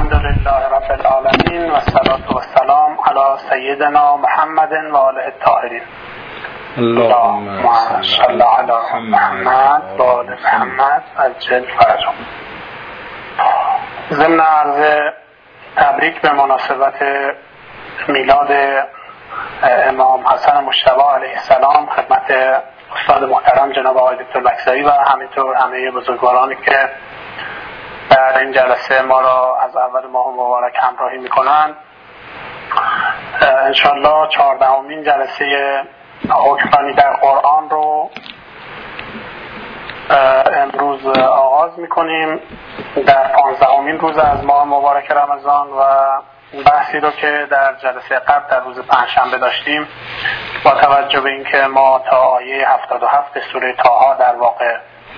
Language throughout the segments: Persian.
الحمد لله رب العالمين والصلاة والسلام على سيدنا محمد وآله الطاهرين. اللهم صل على محمد وآل محمد عجل فرجهم. ضمن عرض تبریک به مناسبت میلاد امام حسن مجتبی علیه السلام خدمت استاد محترم جناب آقای دکتر لکزایی و همینطور همه بزرگوارانی که در این جلسه ما را از اول ماه مبارک همراهی میکنند. انشالله 14مین جلسه حکمرانی در قرآن رو امروز آغاز میکنیم در 15مین روز از ماه مبارک رمضان و بحثی رو که در جلسه قبل در روز پنجشنبه داشتیم با توجه به اینکه ما تا آیه 77 سوره طه در واقع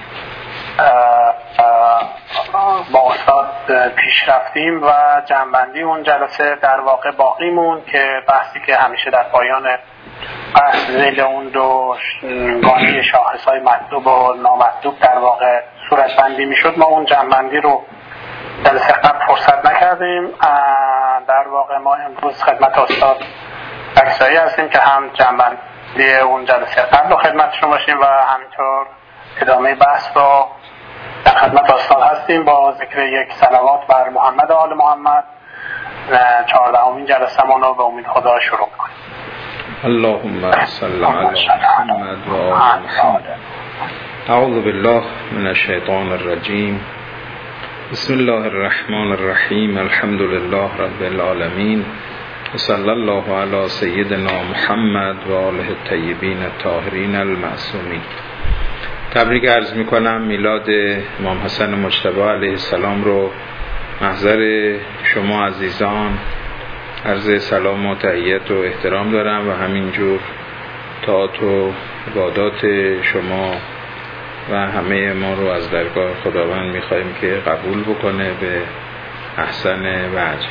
با استاد پیش رفتیم و جنبندی اون جلسه در واقع باقی موند که بحثی که همیشه در پایان بحث ذیل اون دو گانی شاخصهای مطلوب و نامطلوب در واقع صورت بندی می شد، ما اون جنبندی رو جلسه قبل فرصت نکردیم. در واقع ما امروز خدمت استاد لکزایی هستیم که هم جنبندی اون جلسه قبل رو خدمتشون باشیم و همینطور ادامه بحث رو در خدمت استاد هستیم با ذکر یک صلوات بر محمد و آل محمد. 14مین جلسه ما رو به امید خدا شروع کنیم. اللهم صل علی محمد و آل محمد. اعوذ بالله من الشیطان الرجیم. بسم الله الرحمن الرحیم. الحمد لله رب العالمین و صلی الله علی سیدنا محمد و آله الطیبین الطاهرین المعصومین. تبریک عرض میکنم میلاد امام حسن مجتبی علیه السلام رو محضر شما عزیزان عرض سلام و تحیت و احترام دارم و همینجور طاعت و عبادات شما و همه ما رو از درگاه خداوند میخواییم که قبول بکنه به احسن وجه.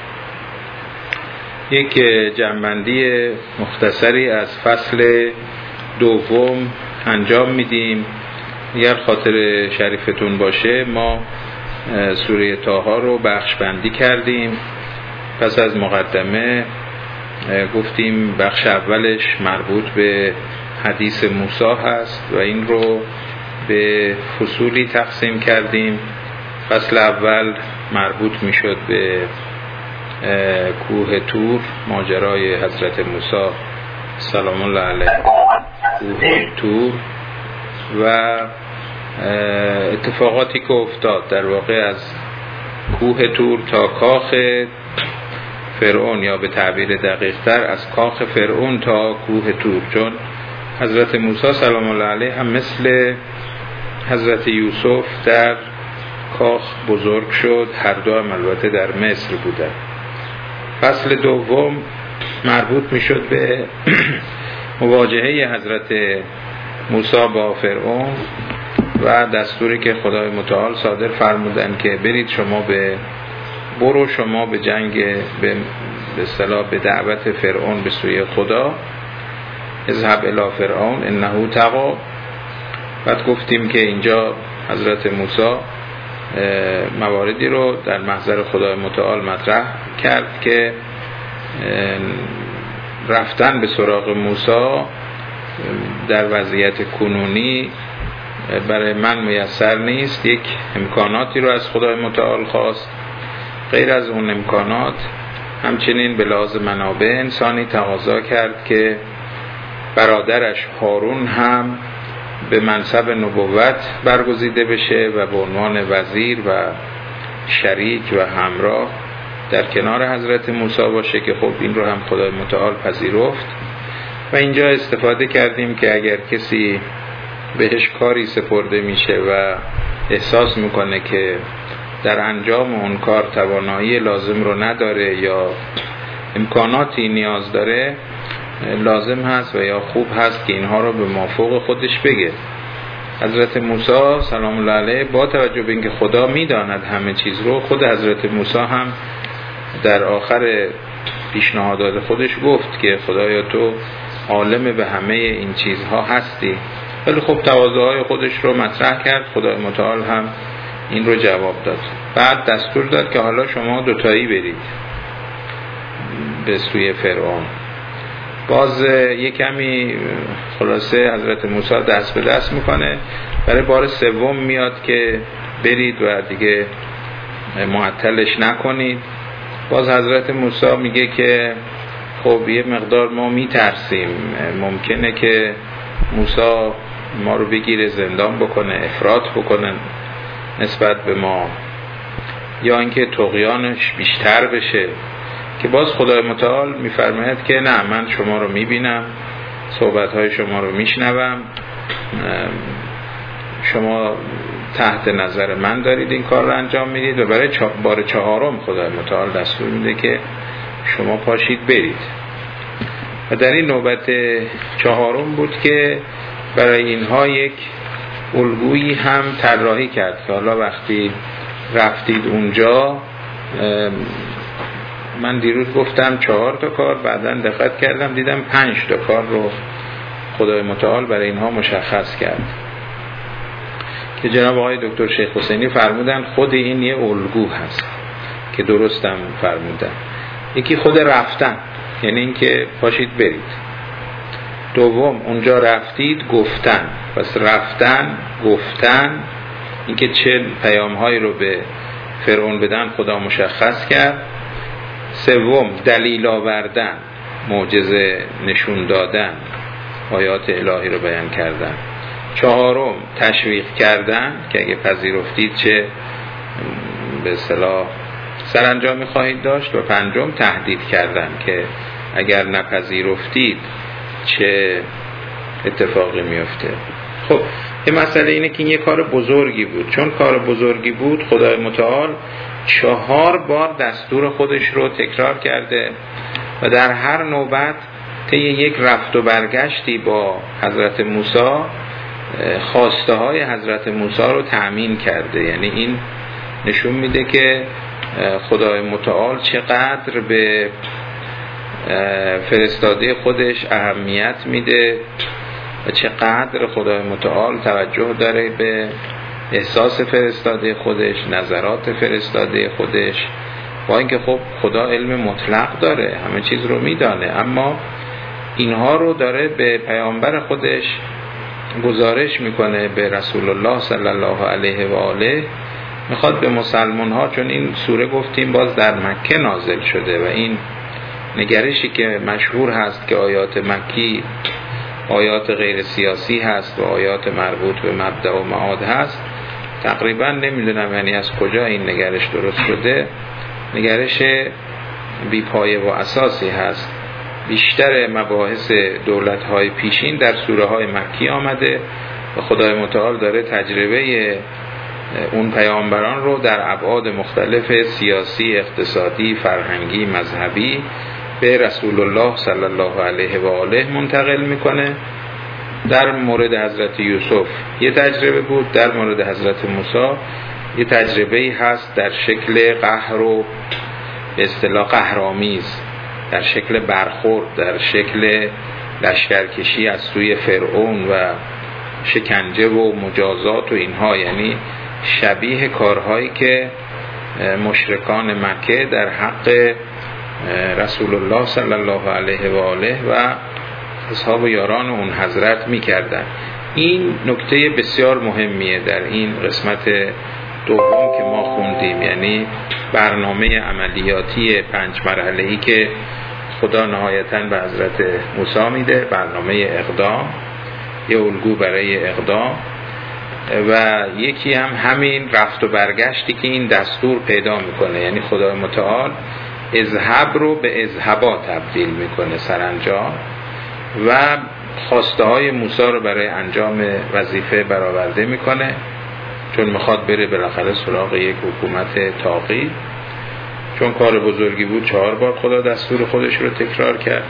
یک جنبندی مختصری از فصل دوم انجام میدیم. اگر خاطر شریفتون باشه ما سوره طه رو بخش بندی کردیم. پس از مقدمه گفتیم بخش اولش مربوط به حدیث موسی هست و این رو به فصولی تقسیم کردیم. فصل اول مربوط میشد به کوه طور، ماجرای حضرت موسی سلام الله علیه کوه طور و اتفاقاتی که افتاد در واقع از کوه طور تا کاخ فرعون، یا به تعبیر دقیق تر از کاخ فرعون تا کوه طور، چون حضرت موسی سلام الله علیه هم مثل حضرت یوسف در کاخ بزرگ شد، هر دو هم البته در مصر بودن. فصل دوم مربوط می شد به مواجهه حضرت موسی با فرعون و دستوری که خدای متعال صادر فرمودن که برید شما به جنگ، به اصطلاح به دعوت فرعون به سوی خدا، اذهب الی فرعون انه طغی. بعد گفتیم که اینجا حضرت موسی مواردی رو در محضر خدای متعال مطرح کرد که رفتن به سراغ موسی در وضعیت کنونی برای من میسر نیست. یک امکاناتی رو از خدای متعال خواست. غیر از اون امکانات همچنین به لحاظ منابع انسانی تقاضا کرد که برادرش هارون هم به منصب نبوت برگزیده بشه و به عنوان وزیر و شریک و همراه در کنار حضرت موسی باشه که خب این رو هم خدای متعال پذیرفت. و اینجا استفاده کردیم که اگر کسی بهش کاری سپرده میشه و احساس میکنه که در انجام اون کار توانایی لازم رو نداره یا امکاناتی نیاز داره، لازم هست و یا خوب هست که اینها رو به مافوق خودش بگه. حضرت موسی سلام الله علیه با توجه به اینکه خدا میداند همه چیز رو، خود حضرت موسی هم در آخر پیشنهادات خودش گفت که خدایا تو عالم به همه این چیزها هستی، ولی خب تواضعهای خودش رو مطرح کرد. خدای متعال هم این رو جواب داد. بعد دستور داد که حالا شما دوتایی برید به سوی فرعون. باز یک کمی خلاصه حضرت موسی دست به دست میکنه، برای بار سوم میاد که برید و دیگه معطلش نکنید. باز حضرت موسی میگه که خب یه مقدار ما میترسیم، ممکنه که موسی ما رو بگیره زندان بکنه، افراط بکنه نسبت به ما، یا اینکه طغیانش بیشتر بشه. که باز خدای متعال میفرماید که نه، من شما رو میبینم، صحبتهای شما رو میشنوم، شما تحت نظر من دارید این کار رو انجام میدید. و برای بار چهارم خدای متعال دستور میده که شما پاشید برید. و در این نوبت چهارم بود که برای اینها یک الگویی هم طراحی کرد که حالا وقتی رفتید اونجا، من دیروز گفتم 4 تا کار، بعداً دقت کردم دیدم 5 تا کار رو خدای متعال برای اینها مشخص کرد که جناب آقای دکتر شیخ حسینی فرمودن خود این یه الگو هست که درستم فرمودن. یکی خود رفتن، یعنی اینکه پاشید برید. دوم اونجا رفتید گفتن، پس رفتن گفتن، اینکه چه پیام‌هایی رو به فرعون بدن خدا مشخص کرد. سوم دلیل آوردن، معجزه نشون دادن، آیات الهی رو بیان کردن. چهارم تشویق کردن که اگه پذیرفتید چه به اصطلاح سرانجامی خواهید داشت. و پنجم تهدید کردن که اگر نپذیرفتید چه اتفاقی میفته. خب این مسئله اینه که این یه کار بزرگی بود. چون کار بزرگی بود، خدای متعال 4 بار دستور خودش رو تکرار کرده و در هر نوبت طی یک رفت و برگشتی با حضرت موسی خواسته های حضرت موسی رو تأمین کرده. یعنی این نشون میده که خدای متعال چقدر به فرستاده خودش اهمیت میده و چقدر خدای متعال توجه داره به احساس فرستاده خودش، نظرات فرستاده خودش. با اینکه خب خدا علم مطلق داره، همه چیز رو میدانه، اما اینها رو داره به پیامبر خودش گزارش میکنه، به رسول الله صلی الله علیه و آله. میخواد به مسلمان ها، چون این سوره گفتیم باز در مکه نازل شده و این نگرشی که مشهور هست که آیات مکی آیات غیر سیاسی هست و آیات مربوط به مبدأ و معاد هست، تقریبا نمیدونم یعنی از کجا این نگرش درست شده. نگرش بیپایه و اساسی هست. بیشتر مباحث دولت‌های پیشین در سوره‌های مکی آمده و خدای متعال داره تجربه اون پیامبران رو در ابعاد مختلف سیاسی، اقتصادی، فرهنگی، مذهبی به رسول الله صلی الله علیه و آله منتقل میکنه. در مورد حضرت یوسف یه تجربه بود، در مورد حضرت موسی یه تجربه هست در شکل قهر و به اصطلاح قهرآمیز، در شکل برخورد، در شکل لشکرکشی از سوی فرعون و شکنجه و مجازات و اینها. یعنی شبیه کارهایی که مشرکان مکه در حق رسول الله صلی الله علیه و آله و اصحاب و یاران اون حضرت می‌کردن. این نکته بسیار مهمیه در این قسمت دوم که ما خوندیم، یعنی برنامه عملیاتی 5 مرحله‌ای که خدا نهایتاً به حضرت موسی میده، برنامه اقدام، یه الگو برای اقدام، و یکی هم همین رفت و برگشتی که این دستور پیدا میکنه. یعنی خدای متعال اذهب رو به اذهبا تبدیل میکنه سرانجام و خواسته های موسی رو برای انجام وظیفه برآورده میکنه، چون میخواد بره بالاخره سراغ یک حکومت طاغی. چون کار بزرگی بود 4 بار خدا دستور خودش رو تکرار کرد.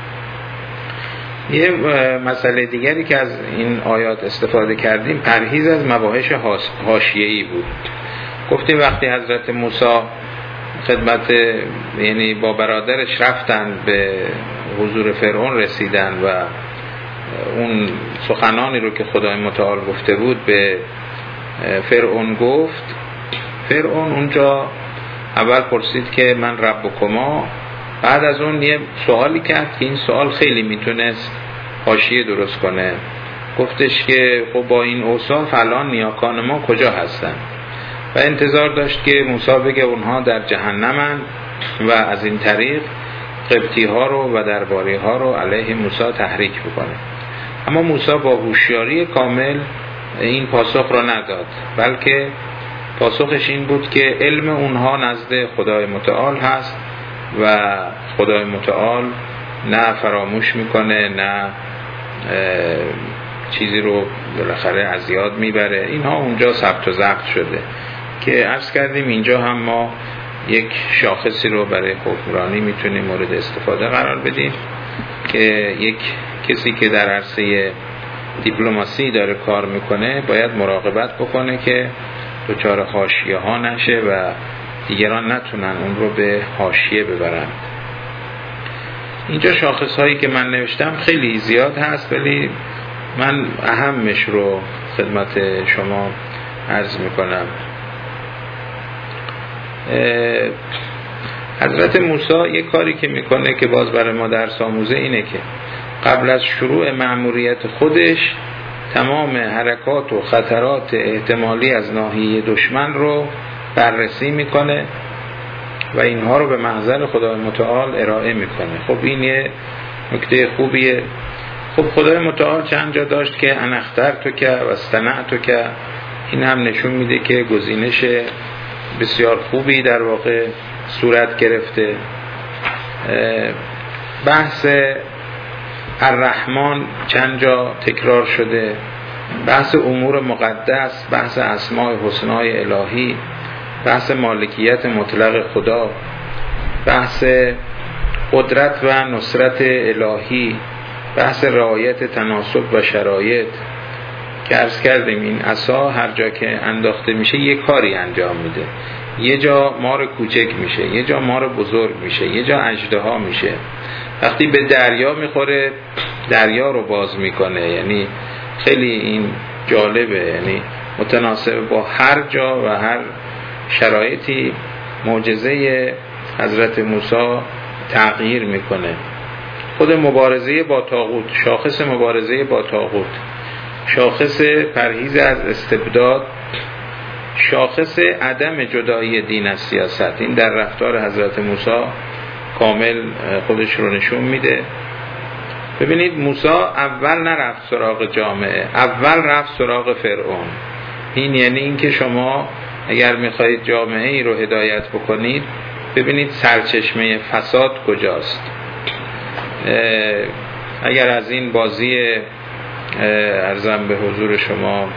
یه مسئله دیگری که از این آیات استفاده کردیم پرهیز از مباحث حاشیه‌ای بود. گفتیم وقتی حضرت موسی خدمت، یعنی با برادرش رفتن به حضور فرعون رسیدن و اون سخنانی رو که خدای متعال گفته بود به فرعون گفت، فرعون اونجا اول پرسید که من ربکما، بعد از اون یه سوالی کرد که این سوال خیلی میتونست حاشیه درست کنه. گفتش که خب با این اوصاف الان نیاکان ما کجا هستن؟ و انتظار داشت که موسی بگه اونها در جهنمن و از این طریق قبطی ها رو و درباری ها رو علیه موسی تحریک بکنه. اما موسی با هوشیاری کامل این پاسخ رو نداد، بلکه پاسخش این بود که علم اونها نزد خدای متعال هست و خدای متعال نه فراموش میکنه نه چیزی رو بالاخره از یاد میبره. اینها اونجا ثبت و ضبط شده که عرض کردیم اینجا هم ما یک شاخصی رو برای حکمرانی میتونیم مورد استفاده قرار بدیم که یک کسی که در عرصه دیپلماسی داره کار میکنه باید مراقبت بکنه که دچار حاشیه ها نشه و دیگران نتونن اون رو به حاشیه ببرن. اینجا شاخص هایی که من نوشتم خیلی زیاد هست، ولی من اهمش رو خدمت شما عرض میکنم. حضرت موسی یک کاری که میکنه که باز برای ما درس آموزه اینه که قبل از شروع مأموریت خودش تمام حرکات و خطرات احتمالی از ناحیه دشمن رو بررسی میکنه و اینها رو به محضر خدای متعال ارائه میکنه. خب این یه نکته خوبیه. خب خدای متعال چند جا داشت که انا اخترتک و اصطنعتک، این هم نشون میده که گزینش بسیار خوبی در واقع صورت گرفته. بحث الرحمن چند جا تکرار شده، بحث امور مقدس، بحث اسماء حسنای الهی، بحث مالکیت مطلق خدا، بحث قدرت و نصرت الهی، بحث رعایت تناسب و شرایط که عرض کردیم این عصا هر جا که انداخته میشه یک کاری انجام میده. یه جا مار کوچک میشه، یه جا مار بزرگ میشه، یه جا اژدها میشه. وقتی به دریا میخوره دریا رو باز میکنه. یعنی خیلی این جالبه، یعنی متناسب با هر جا و هر شرایطی معجزه حضرت موسی تغییر میکنه. خود مبارزه با طاغوت، شاخص مبارزه با طاغوت، شاخص پرهیز از استبداد، شاخص عدم جدایی دین از سیاست، این در رفتار حضرت موسی کامل خودش رو نشون میده. ببینید موسی اول نرفت سراغ جامعه، اول رفت سراغ فرعون. این یعنی این که شما اگر میخواهید جامعه ای رو هدایت بکنید ببینید سرچشمه فساد کجاست. اگر از این بازی عرضم به حضور شما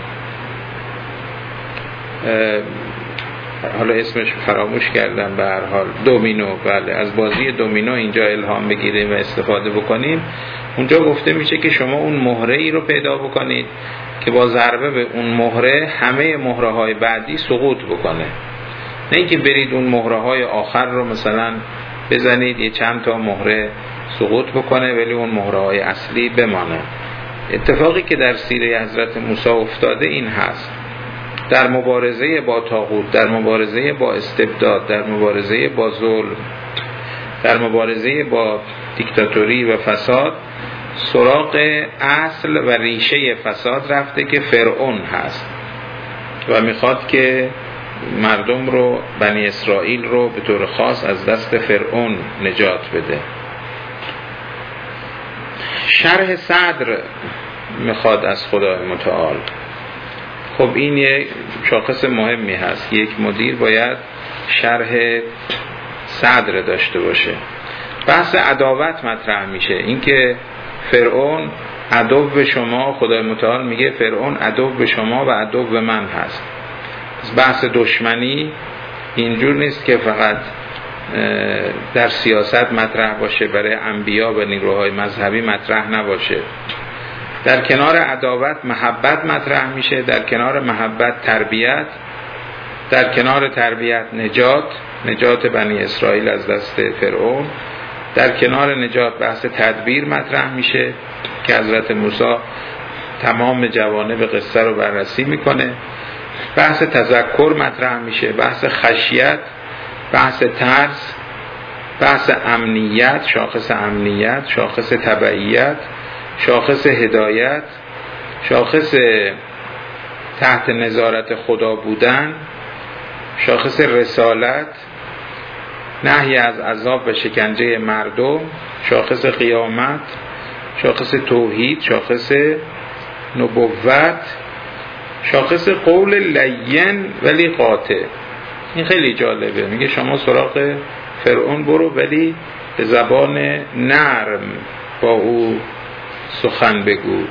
حالا اسمش فراموش کردم، به هر حال دومینو، بله، از بازی دومینو اینجا الهام بگیریم و استفاده بکنیم. اونجا گفته میشه که شما اون مهره ای رو پیدا بکنید که با ضربه به اون مهره همه مهره های بعدی سقوط بکنه، نه اینکه برید اون مهره های آخر رو مثلا بزنید یه چند تا مهره سقوط بکنه ولی اون مهره های اصلی بمانه. اتفاقی که در سیره حضرت موسی افتاده این هست. در مبارزه با طاغوت، در مبارزه با استبداد، در مبارزه با ظلم، در مبارزه با دیکتاتوری و فساد سراغ اصل و ریشه فساد رفته که فرعون هست و میخواد که مردم رو، بنی اسرائیل رو به طور خاص از دست فرعون نجات بده. شرح صدر میخواد از خدای متعال. خب این یک شاخص مهمی هست. یک مدیر باید شرح صدر داشته باشه. بحث عداوت مطرح میشه، اینکه فرعون عدو به شما، خدای متعال میگه فرعون عدو به شما و عدو به من هست. بحث دشمنی اینجور نیست که فقط در سیاست مطرح باشه، برای انبیا و نیروهای مذهبی مطرح نباشه. در کنار عداوت محبت مطرح میشه، در کنار محبت تربیت، در کنار تربیت نجات بنی اسرائیل از دست فرعون، در کنار نجات بحث تدبیر مطرح میشه که حضرت موسی تمام جوانب قصه رو بررسی میکنه. بحث تذکر مطرح میشه، بحث خشیت، بحث ترس، بحث امنیت، شاخص امنیت، شاخص تبعیت، شاخص هدایت، شاخص تحت نظارت خدا بودن، شاخص رسالت، نهی از عذاب و شکنجه مردم، شاخص قیامت، شاخص توحید، شاخص نبوت، شاخص قول لین ولی قاطع. این خیلی جالبه، میگه شما سراغ فرعون برو ولی به زبان نرم با او سخن بگو.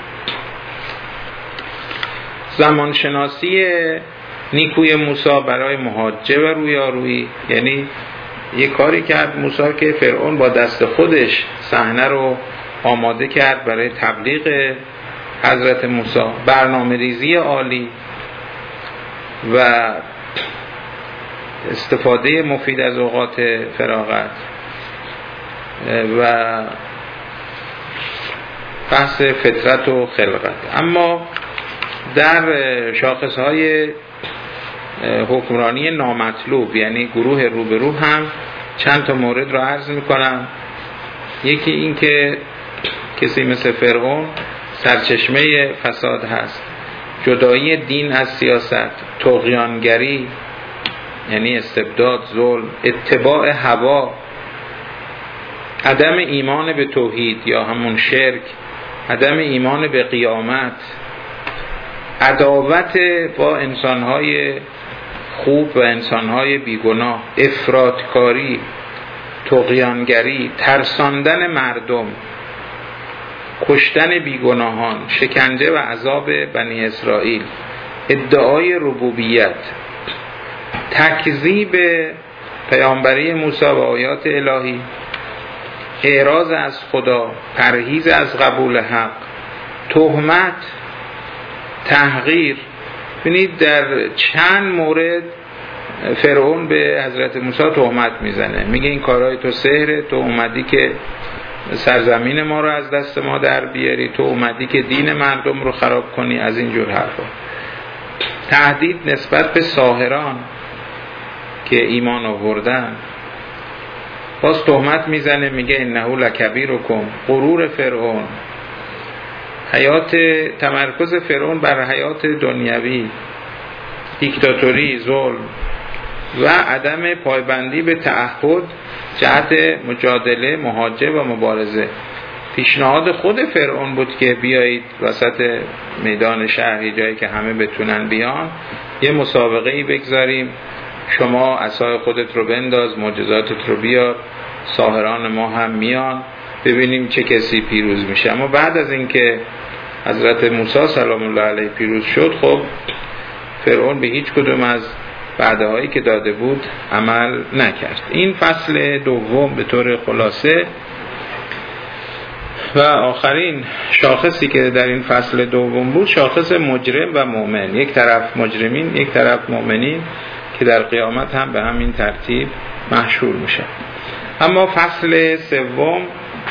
زمانشناسی نیکوی موسی برای محاجه و رویارویی، یعنی یه کاری کرد موسی که فرعون با دست خودش صحنه رو آماده کرد برای تبلیغ حضرت موسی. برنامه ریزی عالی و استفاده مفید از اوقات فراغت و بحث فطرت و خلقت. اما در شاخصهای حکمرانی نامطلوب، یعنی گروه روبرو، هم چند تا مورد را عرض میکنم. یکی این که کسی مثل فرعون سرچشمه فساد هست، جدایی دین از سیاست، طغیانگری یعنی استبداد، ظلم، اتباع هوا، عدم ایمان به توحید یا همون شرک، عدم ایمان به قیامت، عداوت با انسانهای خوب و انسانهای بیگناه، افراطکاری، طغیانگری، ترساندن مردم، کشتن بیگناهان، شکنجه و عذاب بنی اسرائیل، ادعای ربوبیت، تکذیب پیامبری موسی و آیات الهی، اعراض از خدا، پرهیز از قبول حق، تهمت، تحقیر. ببینید در چند مورد فرعون به حضرت موسی تهمت میزنه، میگه این کارهای تو سحره، تو اومدی که سرزمین ما رو از دست ما در بیاری، تو اومدی که دین مردم رو خراب کنی، از این جور حرفا. تهدید نسبت به ساحران که ایمان آوردن، باز تهمت میزنه، میگه انه لکبیرکم، غرور فرعون، حیات، تمرکز فرعون بر حیات دنیوی، دیکتاتوری، ظلم و عدم پایبندی به تعهد جهت مجادله، محاجه و مبارزه. پیشنهاد خود فرعون بود که بیایید وسط میدان شهر، جایی که همه بتونن بیان، یه مسابقه‌ای بگذاریم، شما عصای خودت رو بنداز، معجزاتت رو بیار، ساحران ما هم میان، ببینیم چه کسی پیروز میشه. اما بعد از اینکه حضرت موسی سلام الله علیه پیروز شد، خب فرعون به هیچ کدوم از وعده‌هایی که داده بود عمل نکرد. این فصل دوم به طور خلاصه. و آخرین شاخصی که در این فصل دوم بود، شاخص مجرم و مؤمن. یک طرف مجرمین، یک طرف مؤمنین که در قیامت هم به همین ترتیب محشور میشه. اما فصل سوم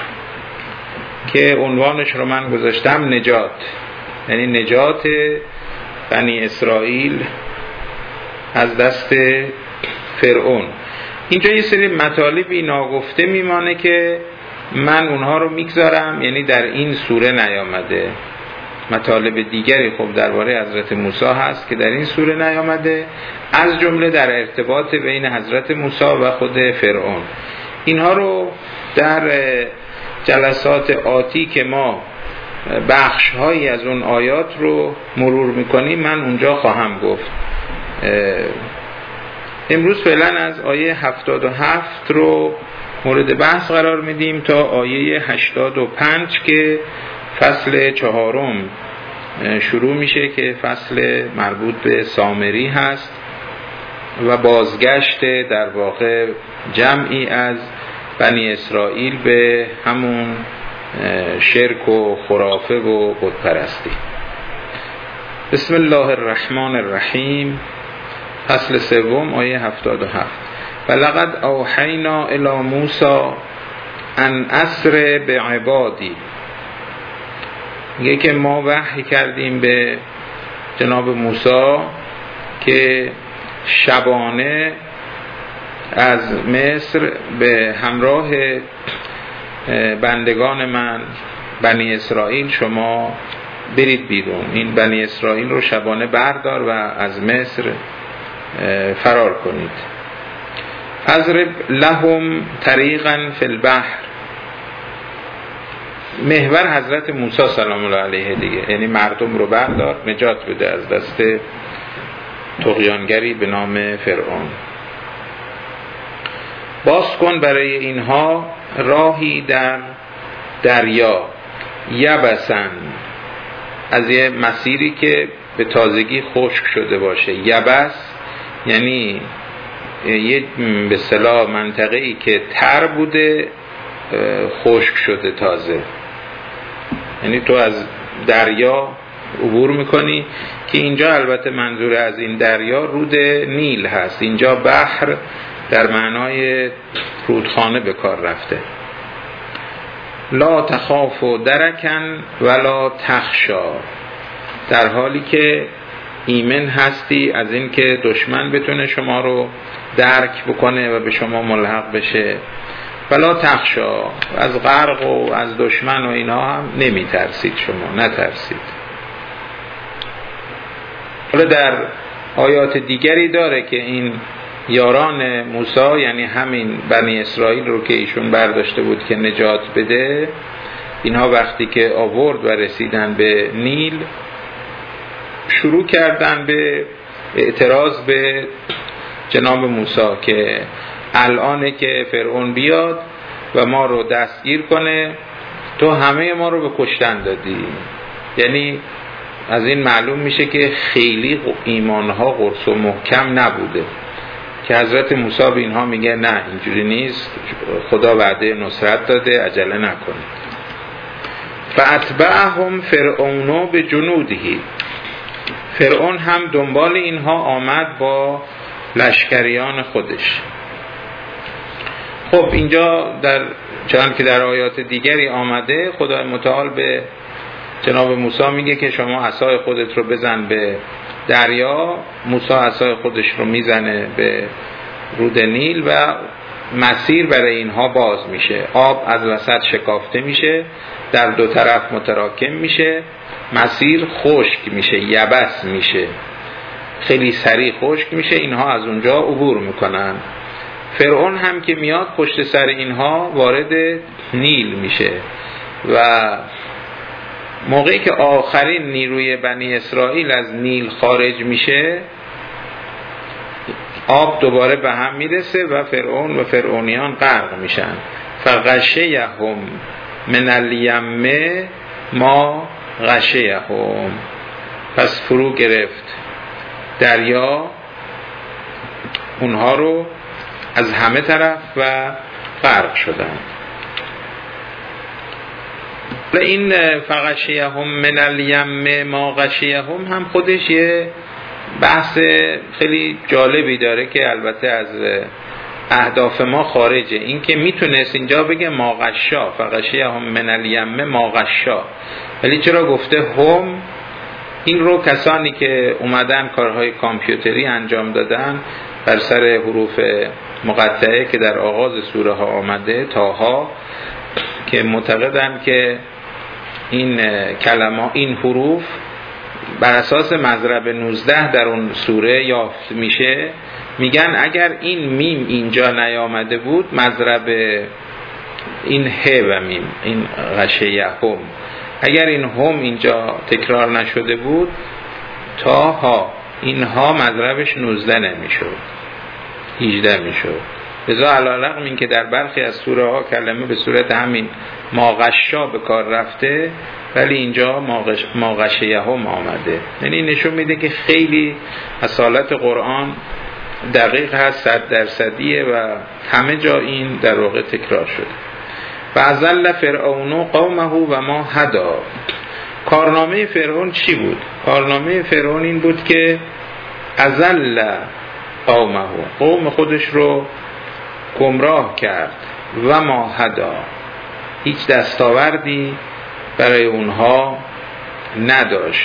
که عنوانش رو من گذاشتم نجات، یعنی نجات بنی اسرائیل از دست فرعون. اینجا یه سری مطالبی ناگفته میمانه که من اونها رو میگذارم، یعنی در این سوره نیامده. مطالب دیگری خب درباره حضرت موسی هست که در این سوره نیامده، از جمله در ارتباط بین حضرت موسی و خود فرعون. اینها رو در جلسات آتی که ما بخش هایی از اون آیات رو مرور میکنیم من اونجا خواهم گفت. امروز فعلا از آیه 77 رو مورد بحث قرار میدیم تا آیه 85 که فصل چهارم شروع میشه که فصل مربوط به سامری هست و بازگشت در واقع جمعی از بنی اسرائیل به همون شرک و خرافه و بت پرستی. بسم الله الرحمن الرحیم. فصل سوم آیه 77. ولقد اوحینا الی موسی ان اسر بعبادی. میگه که ما وحی کردیم به جناب موسی که شبانه از مصر به همراه بندگان من بنی اسرائیل شما برید بیرون، این بنی اسرائیل رو شبانه بردار و از مصر فرار کنید. اضرب لهم طریقا فی البحر، محور حضرت موسی سلام الله علیه دیگه، یعنی مردم رو بردار نجات بده از دست طغیانگری به نام فرعون. باز کن برای اینها راهی در دریا، یبسن، از یه مسیری که به تازگی خشک شده باشه. یبس یعنی یه به اصطلاح منطقه‌ای که تر بوده خشک شده تازه، یعنی تو از دریا عبور میکنی که اینجا البته منظور از این دریا رود نیل هست، اینجا بحر در معنای رودخانه به کار رفته. لا تخاف درکن ولا تخشا، در حالی که ایمن هستی از این که دشمن بتونه شما رو درک بکنه و به شما ملحق بشه. ولا تخشا، از غرق و از دشمن و اینا هم نمی ترسید، شما نترسید. حالا در آیات دیگری داره که این یاران موسی، یعنی همین بنی اسرائیل رو که ایشون برداشته بود که نجات بده، اینها وقتی که آورد و رسیدن به نیل شروع کردن به اعتراض به جناب موسی که الانه که فرعون بیاد و ما رو دستگیر کنه، تو همه ما رو به کشتن دادی. یعنی از این معلوم میشه که خیلی ایمانها قرص و محکم نبوده، که حضرت موسی به اینها میگه نه اینجوری نیست، خدا وعده نصرت داده، عجله نکنید. فاتبعهم فرعون بجنودهی، فرعون هم دنبال اینها آمد با لشکریان خودش. خب اینجا در چنان که در آیات دیگری آمده، خدای متعال به جناب موسی میگه که شما عصای خودت رو بزن به دریا. موسی عصای خودش رو میزنه به رود نیل و مسیر برای اینها باز میشه، آب از وسط شکافته میشه، در دو طرف متراکم میشه، مسیر خشک میشه، یبس میشه، خیلی سریع خشک میشه، اینها از اونجا عبور میکنن. فرعون هم که میاد پشت سر اینها وارد نیل میشه و موقعی که آخرین نیروی بنی اسرائیل از نیل خارج میشه، آب دوباره به هم میرسه و فرعون و فرعونیان غرق میشن. فغشیهم من الیم ما غشیهم، پس فرو گرفت دریا اونها رو از همه طرف و غرق شدن. و این فغشیهم من الیم ما غشیهم هم خودش یه بحث خیلی جالبی داره که البته از اهداف ما خارجه. این که میتونست اینجا بگه ما غشا، فغشیهم من الیم ما غشا، ولی چرا گفته هم؟ این رو کسانی که اومدن کارهای کامپیوتری انجام دادن بر سر حروف مقطعه که در آغاز سوره ها آمده تاها، که معتقدن که این کلمات، این حروف بر اساس مضرب 19 در اون سوره یافت میشه، میگن اگر این میم اینجا نیامده بود، مضرب این ه و میم، این غشیهم، اگر این هم اینجا تکرار نشده بود، تا ها اینها مضربش 19 نمیشد، 18 میشد. لذا علی‌رغم این که در برخی از سوره ها کلمه به صورت همین ما غشا به کار رفته، ولی اینجا ما غشیهم آمده. یعنی نشون میده که خیلی اصالت قرآن دقیق هست، 100% و همه جا این در واقع تکرار شده. و ازل فرعون قومه و ما هدا. کارنامه فرعون چی بود؟ کارنامه فرعون این بود که ازل قومه، قوم خودش رو گمراه کرد، و ما هدا، هیچ دستاوردی برای اونها نداشت.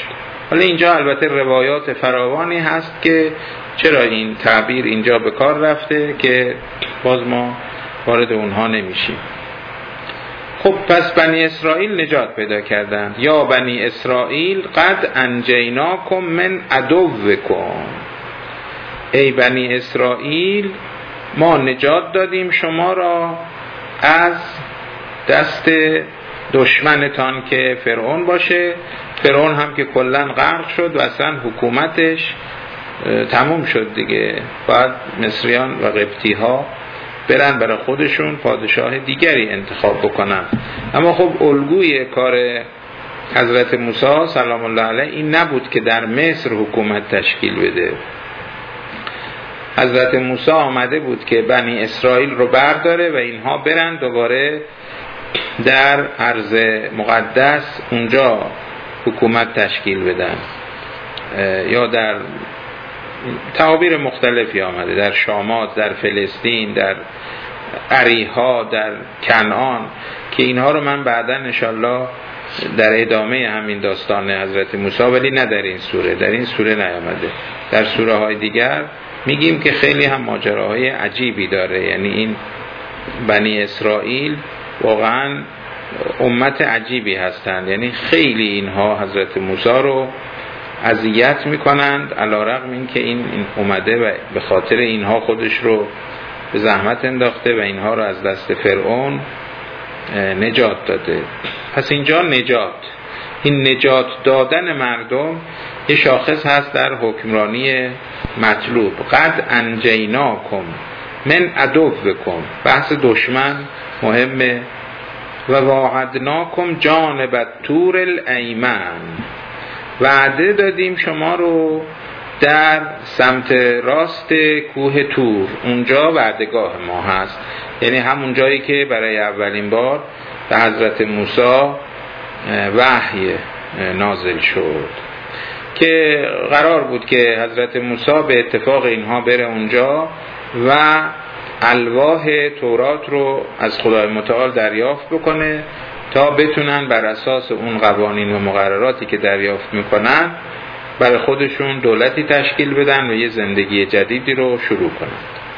حالا اینجا البته روایات فراوانی هست که چرا این تعبیر اینجا به کار رفته که باز ما وارد اونها نمیشیم. خب پس بنی اسرائیل نجات پیدا کردند. یا بنی اسرائیل قد انجیناکم من عدوکم، ای بنی اسرائیل ما نجات دادیم شما را از دست دشمنتان که فرعون باشه. فرعون هم که کلن غرق شد و اصلا حکومتش تموم شد دیگه، باید مصریان و قبطی ها برن برای خودشون پادشاه دیگری انتخاب بکنن. اما خب الگوی کار حضرت موسی سلام الله علیه این نبود که در مصر حکومت تشکیل بده. حضرت موسی آمده بود که بنی اسرائیل رو برداره و اینها برن دوباره در ارض مقدس اونجا حکومت تشکیل بدن، یا در تعابیر مختلفی آمده، در شامات، در فلسطین، در اریحا، در کنعان، که اینها رو من بعدا انشالله در ادامه همین داستان حضرت موسی، ولی نه در این سوره، در این سوره نیامده، در سوره های دیگر میگیم که خیلی هم ماجراهای عجیبی داره. یعنی این بنی اسرائیل واقعا امت عجیبی هستند، یعنی خیلی اینها حضرت موسی رو اذیت میکنند، علیرغم این که این اومده و به خاطر اینها خودش رو به زحمت انداخته و اینها رو از دست فرعون نجات داده. پس اینجا این نجات دادن مردم یه شاخص هست در حکمرانی مطلوب. قد انجیناکم من عدوکم، بحث دشمن مهمه. و واعدناکم جانب الطور الایمن، وعده دادیم شما رو در سمت راست کوه طور، اونجا وعدگاه ما هست، یعنی همون جایی که برای اولین بار به حضرت موسی وحی نازل شد، که قرار بود که حضرت موسی به اتفاق اینها بره اونجا و الواح تورات رو از خدای متعال دریافت بکنه تا بتونن بر اساس اون قوانین و مقرراتی که دریافت میکنن برای خودشون دولتی تشکیل بدن و یه زندگی جدیدی رو شروع کنن.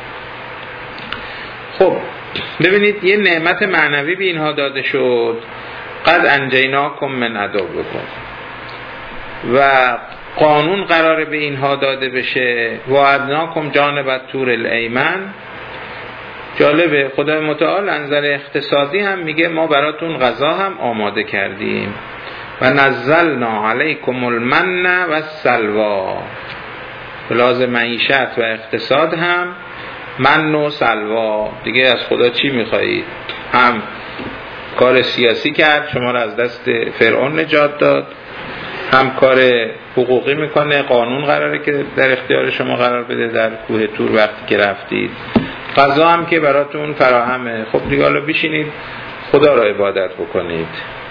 خب ببینید یه نعمت معنوی به اینها داده شد، قد انجیناکم من عدوکم، و قانون قراره به اینها داده بشه، وعدناکم جانب الطور الایمن. جالبه خدای متعال از نظر اقتصادی هم میگه ما براتون غذا هم آماده کردیم و نزلنا علیکم المن و السلوا، لازم معیشت و اقتصاد هم من و سلوا دیگه. از خدا چی میخواهید؟ هم کار سیاسی کرد، شما را از دست فرعون نجات داد، هم کار حقوقی میکنه، قانون قراره که در اختیار شما قرار بده در کوه طور وقتی که رفتید، غذا هم که براتون فراهمه. خب دیگه حالا بشینید خدا را عبادت بکنید.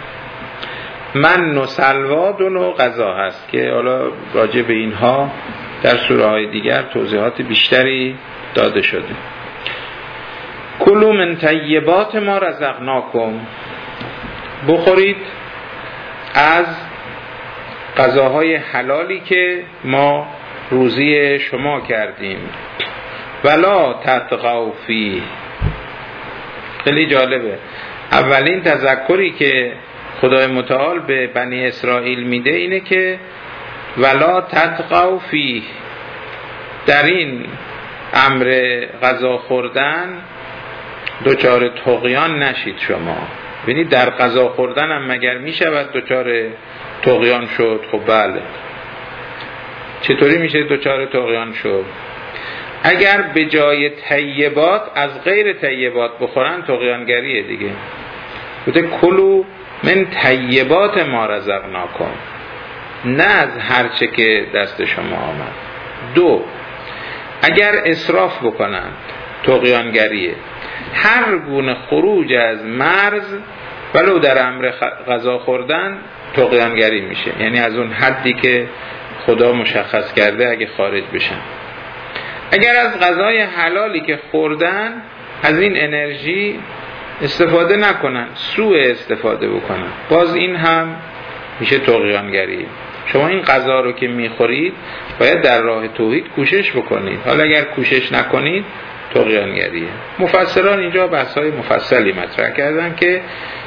من و سلوا دو نوع غذا هست که حالا راجع به اینها در سوره های دیگر توضیحات بیشتری داده شده. کلوا من طیبات ما رزقناکم، بخورید از غذاهای حلالی که ما روزی شما کردیم. ولا تطغوا فیه، خیلی جالبه. اولین تذکری که خدای متعال به بنی اسرائیل میده اینه که ولا تطغوا فیه، در این امر غذا خوردن دچار طغیان نشید شما. ببینید در غذا خوردن هم مگر میشود دچار طغیان شد؟ خب بله. چطوری میشه دچار طغیان شد؟ اگر به جای طیبات از غیر طیبات بخورن طغیانگریه دیگه. بوده کلوا من طیبات ما رزقناکم، نه از هر چه که دست شما آمد. دو، اگر اسراف بکنن طغیانگریه. هر گونه خروج از مرز ولو در امر غذا خوردن طغیانگری میشه، یعنی از اون حدی که خدا مشخص کرده اگه خارج بشن. اگر از غذای حلالی که خوردن از این انرژی استفاده نکنن، سوء استفاده بکنن، باز این هم میشه طغیانگری. شما این غذا رو که میخورید باید در راه توحید کوشش بکنید. حالا اگر کوشش نکنید طغیانگریه. مفسران اینجا بحث‌های مفصلی مطرح کردن که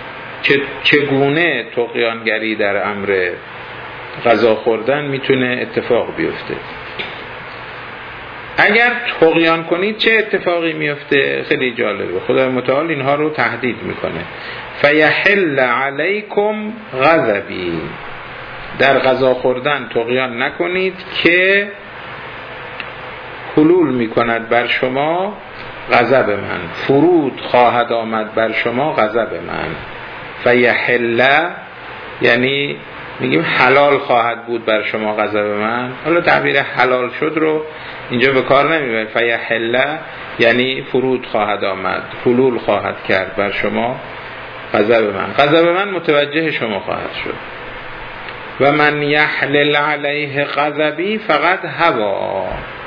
چگونه طغیانگری در امر غذا خوردن میتونه اتفاق بیفته. اگر طغیان کنید چه اتفاقی میفته؟ خیلی جالبه. خدای متعال اینها رو تهدید میکنه. فیحل علیکم غضبی، در غذا خوردن طغیان نکنید که حلول میکند بر شما غضب من، فرود خواهد آمد بر شما غضب من. فیحل یعنی میگیم حلال خواهد بود بر شما غضب من. حالا تعبیر حلال شد رو اینجا به کار نمیبریم. فیحل یعنی فرود خواهد آمد، حلول خواهد کرد بر شما غضب من. غضب من متوجه شما خواهد شد. و من یحلل علیه غضبی فقط هوا،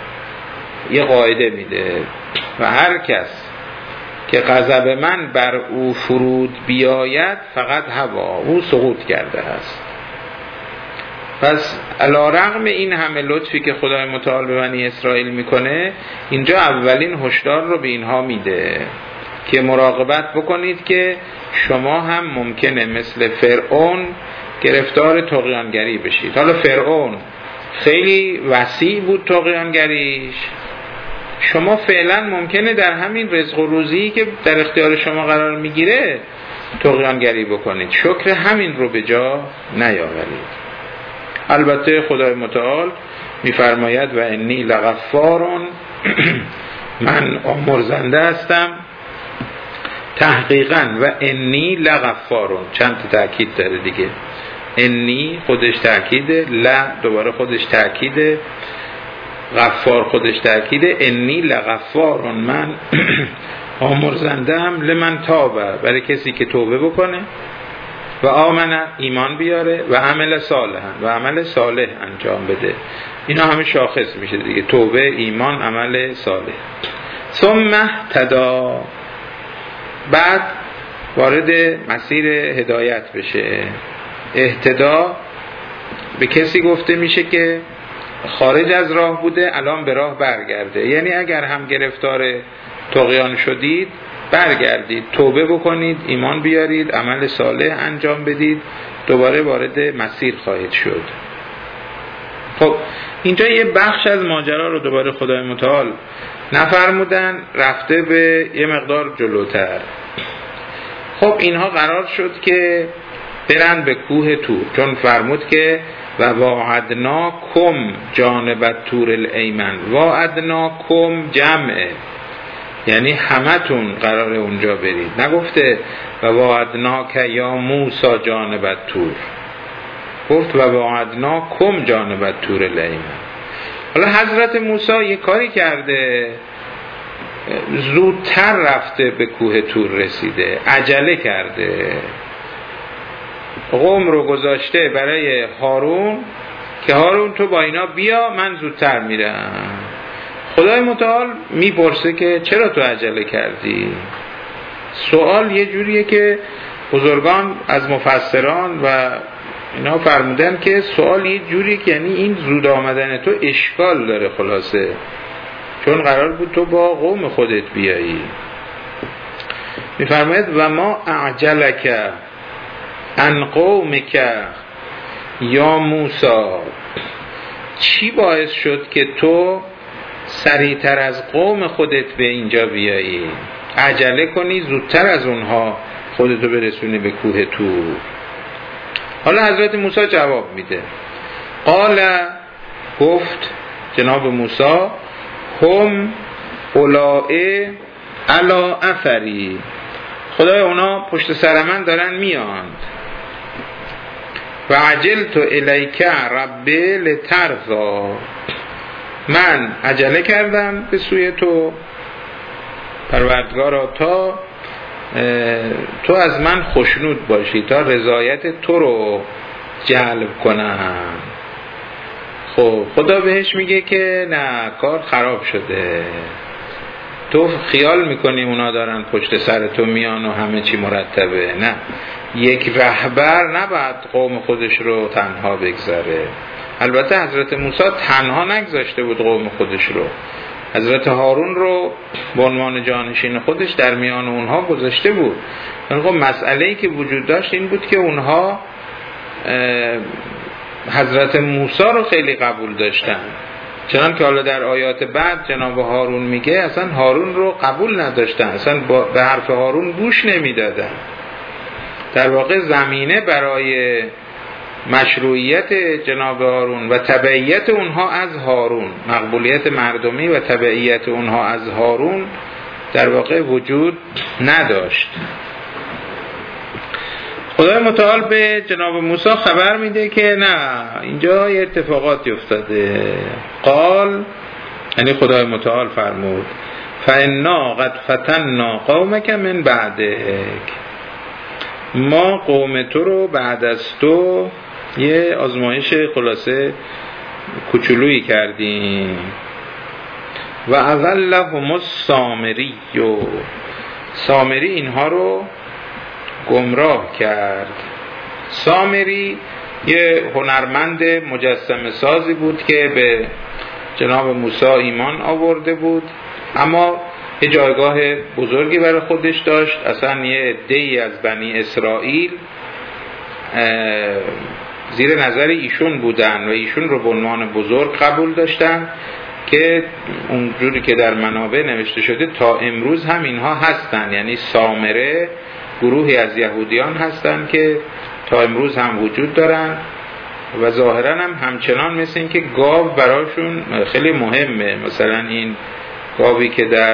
یه قاعده میده و هر کس که غضب من بر او فرود بیاید فقط هوا، او سقوط کرده است. پس علی رغم این همه لطفی که خدای متعال به بنی اسرائیل میکنه، اینجا اولین هشدار رو به اینها میده که مراقبت بکنید که شما هم ممکنه مثل فرعون گرفتار طغیانگری بشید. حالا فرعون خیلی وسیع بود طغیانگریش، شما فعلا ممکنه در همین رزق و روزی که در اختیار شما قرار میگیره طغیانگری بکنید، شکر همین رو به جا نیاورید. البته خدای متعال میفرماید و انی لغفارون، من آمرزنده هستم. تحقیقا و انی لغفارون چند تا تأکید داره دیگه. انی خودش تأکیده، لا دوباره خودش تأکیده، غفار خودش تأکیده. انی لغفارون، من آمرزنده هم لمن تابه، برای کسی که توبه بکنه و آمنه ایمان بیاره و عمل صالح و عمل صالح انجام بده. اینا همه شاخص میشه دیگه، توبه، ایمان، عمل صالح. ثم اهتدا، بعد وارد مسیر هدایت بشه. اهتدا به کسی گفته میشه که خارج از راه بوده الان به راه برگرده. یعنی اگر هم گرفتار طغیان شدید برگردید، توبه بکنید، ایمان بیارید، عمل صالح انجام بدید، دوباره وارد مسیر خواهید شد. خب اینجا یه بخش از ماجرا رو دوباره خدای متعال نفرمودن، رفته به یه مقدار جلوتر. خب اینها قرار شد که برن به کوه تور، چون فرمود که و واعدناکم جانب طور الایمن. واعدناکم جمعه، یعنی همتون قراره اونجا برید. نگفته و واعدناک یا موسی جانب طور، گفت و واعدناکم جانب طور الایمن. حالا حضرت موسی یه کاری کرده، زودتر رفته به کوه تور رسیده، عجله کرده، قوم رو گذاشته برای هارون که هارون تو با اینا بیا، من زودتر میرم. خدای متعال میپرسه که چرا تو عجله کردی؟ سوال یه جوریه که بزرگان از مفسران و اینا فرمودن که سوال یه جوریه که یعنی این زود آمدن تو اشکال داره خلاصه، چون قرار بود تو با قوم خودت بیایی. میفرماید و ما اعجلک ان قومک یا موسی، چی باعث شد که تو سریعتر از قوم خودت به اینجا بیایی، عجله کنی زودتر از اونها خودتو برسونی به کوه تور؟ حالا حضرت موسی جواب میده. قال، گفت جناب موسی، هم اولائه علی اثری، خدای اونا پشت سر من دارن میاند. و عجلت الیک ربی لترضا، من عجله کردم به سوی تو پروردگارا تا تو از من خوشنود باشی، تا رضایت تو رو جلب کنم. خب خدا بهش میگه که نه، کار خراب شده، تو خیال میکنی اونا دارن پشت سر تو میان و همه چی مرتبه. نه، یک رهبر نباید قوم خودش رو تنها بگذاره. البته حضرت موسی تنها نگذاشته بود قوم خودش رو، حضرت هارون رو به عنوان جانشین خودش در میان اونها گذاشته بود. خب مسئله‌ای که وجود داشت این بود که اونها حضرت موسی رو خیلی قبول داشتن، چنان که حالا در آیات بعد جناب هارون میگه اصلا هارون رو قبول نداشتن، اصلا به حرف هارون گوش نمیدادن. در واقع زمینه برای مشروعیت جناب هارون و تبعیت اونها از هارون، مقبولیت مردمی و تبعیت اونها از هارون در واقع وجود نداشت. خدای متعال به جناب موسی خبر میده که نه، اینجا یه اتفاقاتی افتاده. قال، یعنی خدای متعال فرمود فإنا قد فتنا قومک من بعدک، ما قوم تو رو بعد از تو یه آزمایش خلاصه کوچولویی کردیم. و اضلهم السامری، سامری اینها رو گمراه کرد. سامری یه هنرمند مجسمه سازی بود که به جناب موسی ایمان آورده بود، اما یه جایگاه بزرگی برای خودش داشت. اصلا یه عده‌ای از بنی اسرائیل زیر نظر ایشون بودن و ایشون رو به عنوان بزرگ قبول داشتن که اونجوری که در منابع نوشته شده تا امروز هم اینها هستن. یعنی سامره گروهی از یهودیان هستن که تا امروز هم وجود دارن و ظاهرا هم همچنان مثل این که گاو براشون خیلی مهمه. مثلا این گاوی که در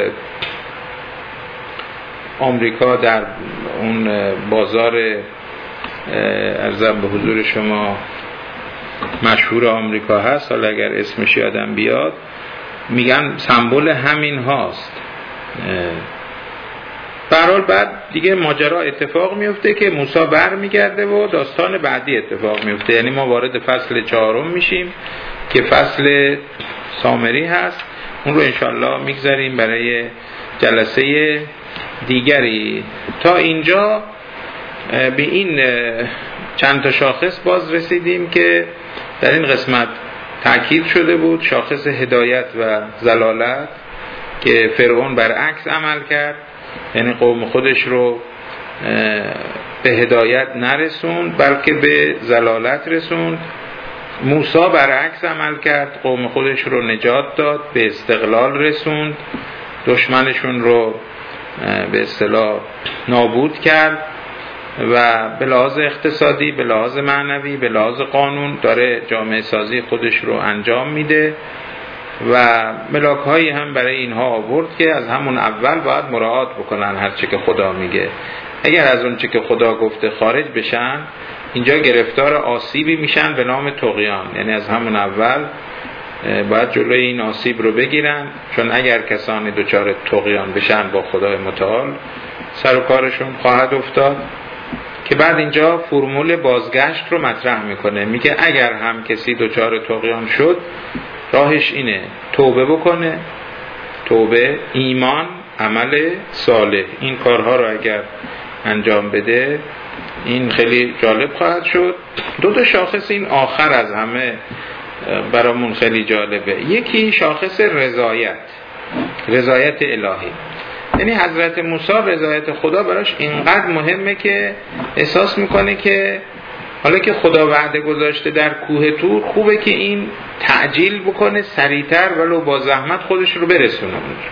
آمریکا در اون بازار ارزم به حضور شما مشهور آمریکا هست، حالا اگر اسمش یادم بیاد، میگن سمبل همین هاست. به هر حال بعد دیگه ماجرا اتفاق میفته که موسی بر میگرده و داستان بعدی اتفاق میفته. یعنی ما وارد فصل 4 میشیم که فصل سامری هست. اون رو انشالله میگذاریم برای جلسه دیگری. تا اینجا به این چند تا شاخص باز رسیدیم که در این قسمت تأکید شده بود. شاخص هدایت و ضلالت که فرعون برعکس عمل کرد، یعنی قوم خودش رو به هدایت نرسوند بلکه به ضلالت رسوند. موسی برعکس عمل کرد، قوم خودش رو نجات داد، به استقلال رسوند، دشمنشون رو به اصطلاح نابود کرد و به لحاظ اقتصادی، به لحاظ معنوی، به لحاظ قانون داره جامعه سازی خودش رو انجام میده و ملاک‌هایی هم برای اینها آورد که از همون اول باید مراعات بکنن هر چه که خدا میگه. اگر از اون چه که خدا گفته خارج بشن، اینجا گرفتار آسیبی میشن به نام طغیان. یعنی از همون اول باید جلوی این آسیب رو بگیرن، چون اگر کسانی دچار طغیان بشن با خدای متعال سر و کارشون خواهد افتاد. که بعد اینجا فرمول بازگشت رو مطرح میکنه، میگه اگر هم کسی دچار طغیان شد راهش اینه توبه بکنه، توبه، ایمان، عمل صالح. این کارها رو اگر انجام بده این خیلی جالب خواهد شد. دو تا شاخص این آخر از همه برامون خیلی جالبه. یکی شاخص رضایت الهی. یعنی حضرت موسی رضایت خدا براش اینقدر مهمه که احساس میکنه که حالا که خدا وعده گذاشته در کوه طور، خوبه که این تعجیل بکنه، سریعتر ولو با زحمت خودش رو برسونه.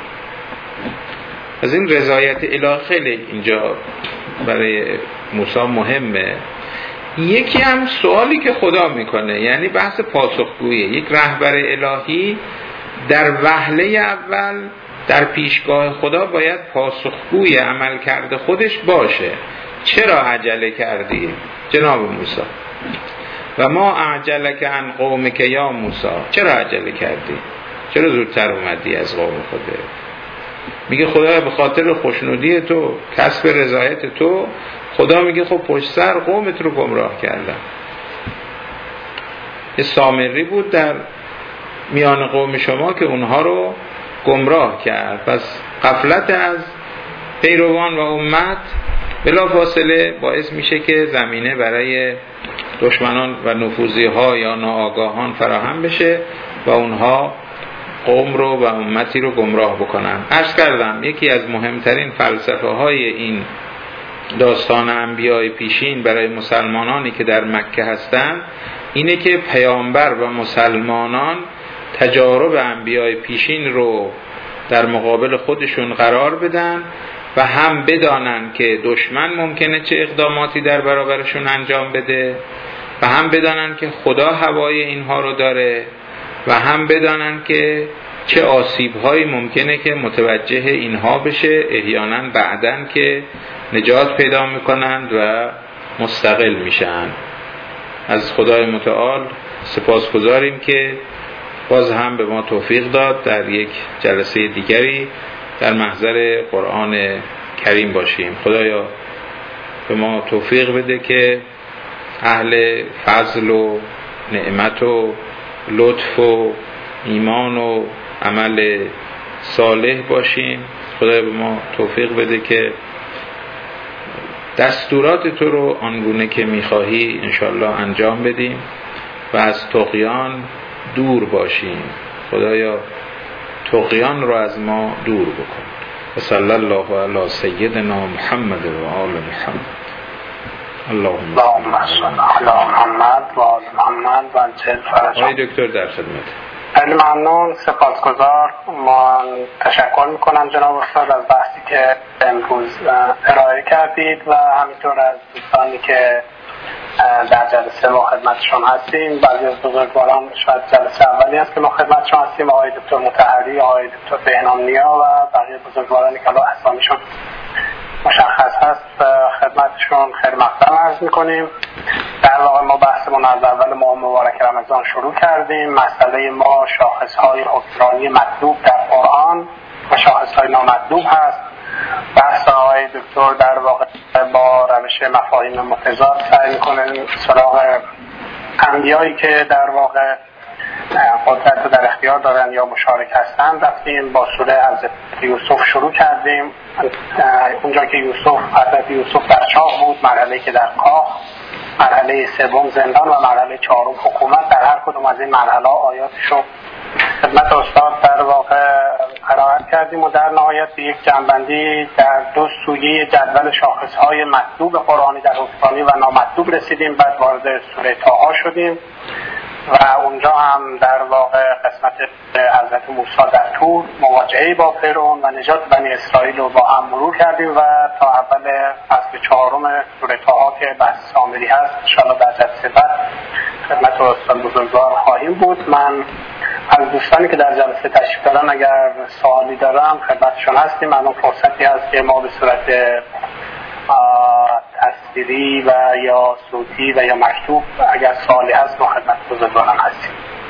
از این رضایت الهی خیلی اینجا برای موسی مهمه. یکی هم سوالی که خدا میکنه، یعنی بحث پاسخگویی. یک رهبر الهی در وهله اول در پیشگاه خدا باید پاسخگوی عمل کرده خودش باشه. چرا عجله کردی جناب موسی؟ و ما اعجلک عن قومک یا موسی، چرا عجله کردی؟ چرا زودتر اومدی از قوم خودت؟ میگه خدا به خاطر خوشنودی تو، کسب رضایت تو، خدا میگه خب پشت سر قومت رو گمراه کردم. یه سامری بود در میان قوم شما که اونها رو گمراه کرد. پس غفلت از پیروان و امت بلافاصله باعث میشه که زمینه برای دشمنان و نفوذی‌ها یا ناآگاهان فراهم بشه و اونها قوم رو و امتی رو گمراه بکنن. عرض کردم یکی از مهمترین فلسفه های این داستان انبیای پیشین برای مسلمانانی که در مکه هستن اینه که پیامبر و مسلمانان تجارب انبیای پیشین رو در مقابل خودشون قرار بدن و هم بدانن که دشمن ممکنه چه اقداماتی در برابرشون انجام بده و هم بدانن که خدا هوای اینها رو داره و هم بدانن که چه آسیب‌هایی ممکنه که متوجه اینها بشه احیانا بعدن که نجات پیدا میکنند و مستقل میشن. از خدای متعال سپاسگزاریم که باز هم به ما توفیق داد در یک جلسه دیگری در محضر قرآن کریم باشیم. خدایا به ما توفیق بده که اهل فضل و نعمت و لطف و ایمان و عمل صالح باشیم. خدایا به ما توفیق بده که دستورات تو رو آنگونه که میخواهی انشالله انجام بدیم و از طغیان دور باشیم. خدایا طغیان رو از ما دور بکن. و صلی الله علی سیدنا محمد و آل محمد. اللهم صل علی محمد و آل محمد و عجل فرجهم. آقای دکتر در خدمت. خیلی ممنون، سپاسگزار. من تشکر میکنم جناب استاد از بحثی که امروز ارائه کردید و همینطور از دوستانی که در جلسه ما خدمتشون هستیم. بعضی از بزرگواران شاید جلسه اولی است که ما خدمتشون هستیم، آقای دکتر مطهری، آقای دکتر بهنام نیا و بقیه بزرگوارانی که اسامیشون مشخص هست خدمتشون خیلی مقدم عرض میکنیم. در واقع ما بحثمون از اول ماه مبارک رمضان شروع کردیم. مسئله ما شاخصهای حکمرانی مطلوب در قرآن و شاخصهای نامطلوب هست. بحث آقای دکتر در واقع با روش مفاهیم متضاد سعی میکنه سراغ انبیایی که در واقع قدرت رو در اختیار دارن یا مشارک هستن. رفتیم با سوره حضرت یوسف شروع کردیم، اونجا که حضرت یوسف در چاه بود، مرحله که در کاخ، مرحله سوم زندان و مرحله چهارم حکومت. در هر کدوم از این مرحله آیاتشو خدمت استاد در واقع قرائت کردیم و در نهایت به یک جنبندی در دو سویه جدول شاخصهای مطلوب قرآنی در حکمرانی و نامطلوب رسیدیم. بعد وارد سوره طه شدیم و اونجا هم در واقع قسمت حضرت موسی در طور، مواجهه با فرعون و نجات بنی اسرائیل رو با هم مرور کردیم و تا اول فصل چهارم سوره طه که بحث سامری هست انشاءالله در جلسه بعد خدمت استاد بزرگوار خواهیم بود. من از دوستانی که در جلسه تشریف دارن اگر سوالی دارم خدمتشون هستیم. الان فرصتی هست که ما به صورت تصویری و یا صوتی و یا مکتوب اگر سوالی هست ما خدمت بزرگواران هستیم.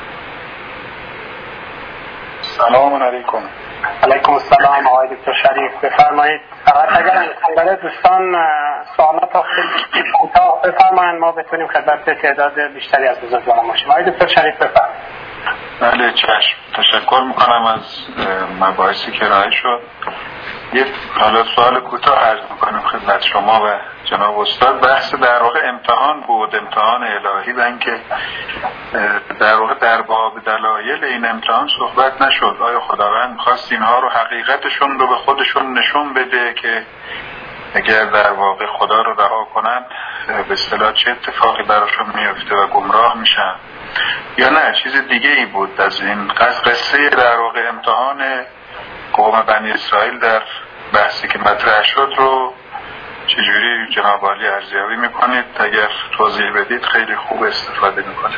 سلام علیکم. علیکم السلام آقای دکتر شریف، بفرمایید. فقط اگر دوستان سوالات خیلی کوتاه بفرمایید ما بتونیم خدمت تعداد بیشتری از بزرگواران باشیم. آقای دکتر شریف بفرمایید. بله چشم، تشکر میکنم از مباحثی که ارائه شد. یک حالا سوال کوتاه عرض میکنم خدمت شما و جناب استاد. بحث در واقع امتحان بود، امتحان الهی، بن که در واقع در باب دلایل این امتحان صحبت نشد. آیا خداوند میخواست اینها رو حقیقتشون رو به خودشون نشون بده که اگر در واقع خدا رو رها کنن به اصطلاح چه اتفاقی براشون میفته و گمراه میشن، یا نه چیز دیگه ای بود از این قصه در واقع امتحان قوم بنی اسرائیل در بحثی که مطرح شد رو چجوری جناب عالی ارزیابی میکنید؟ اگر توضیح بدید خیلی خوب استفاده میکنید.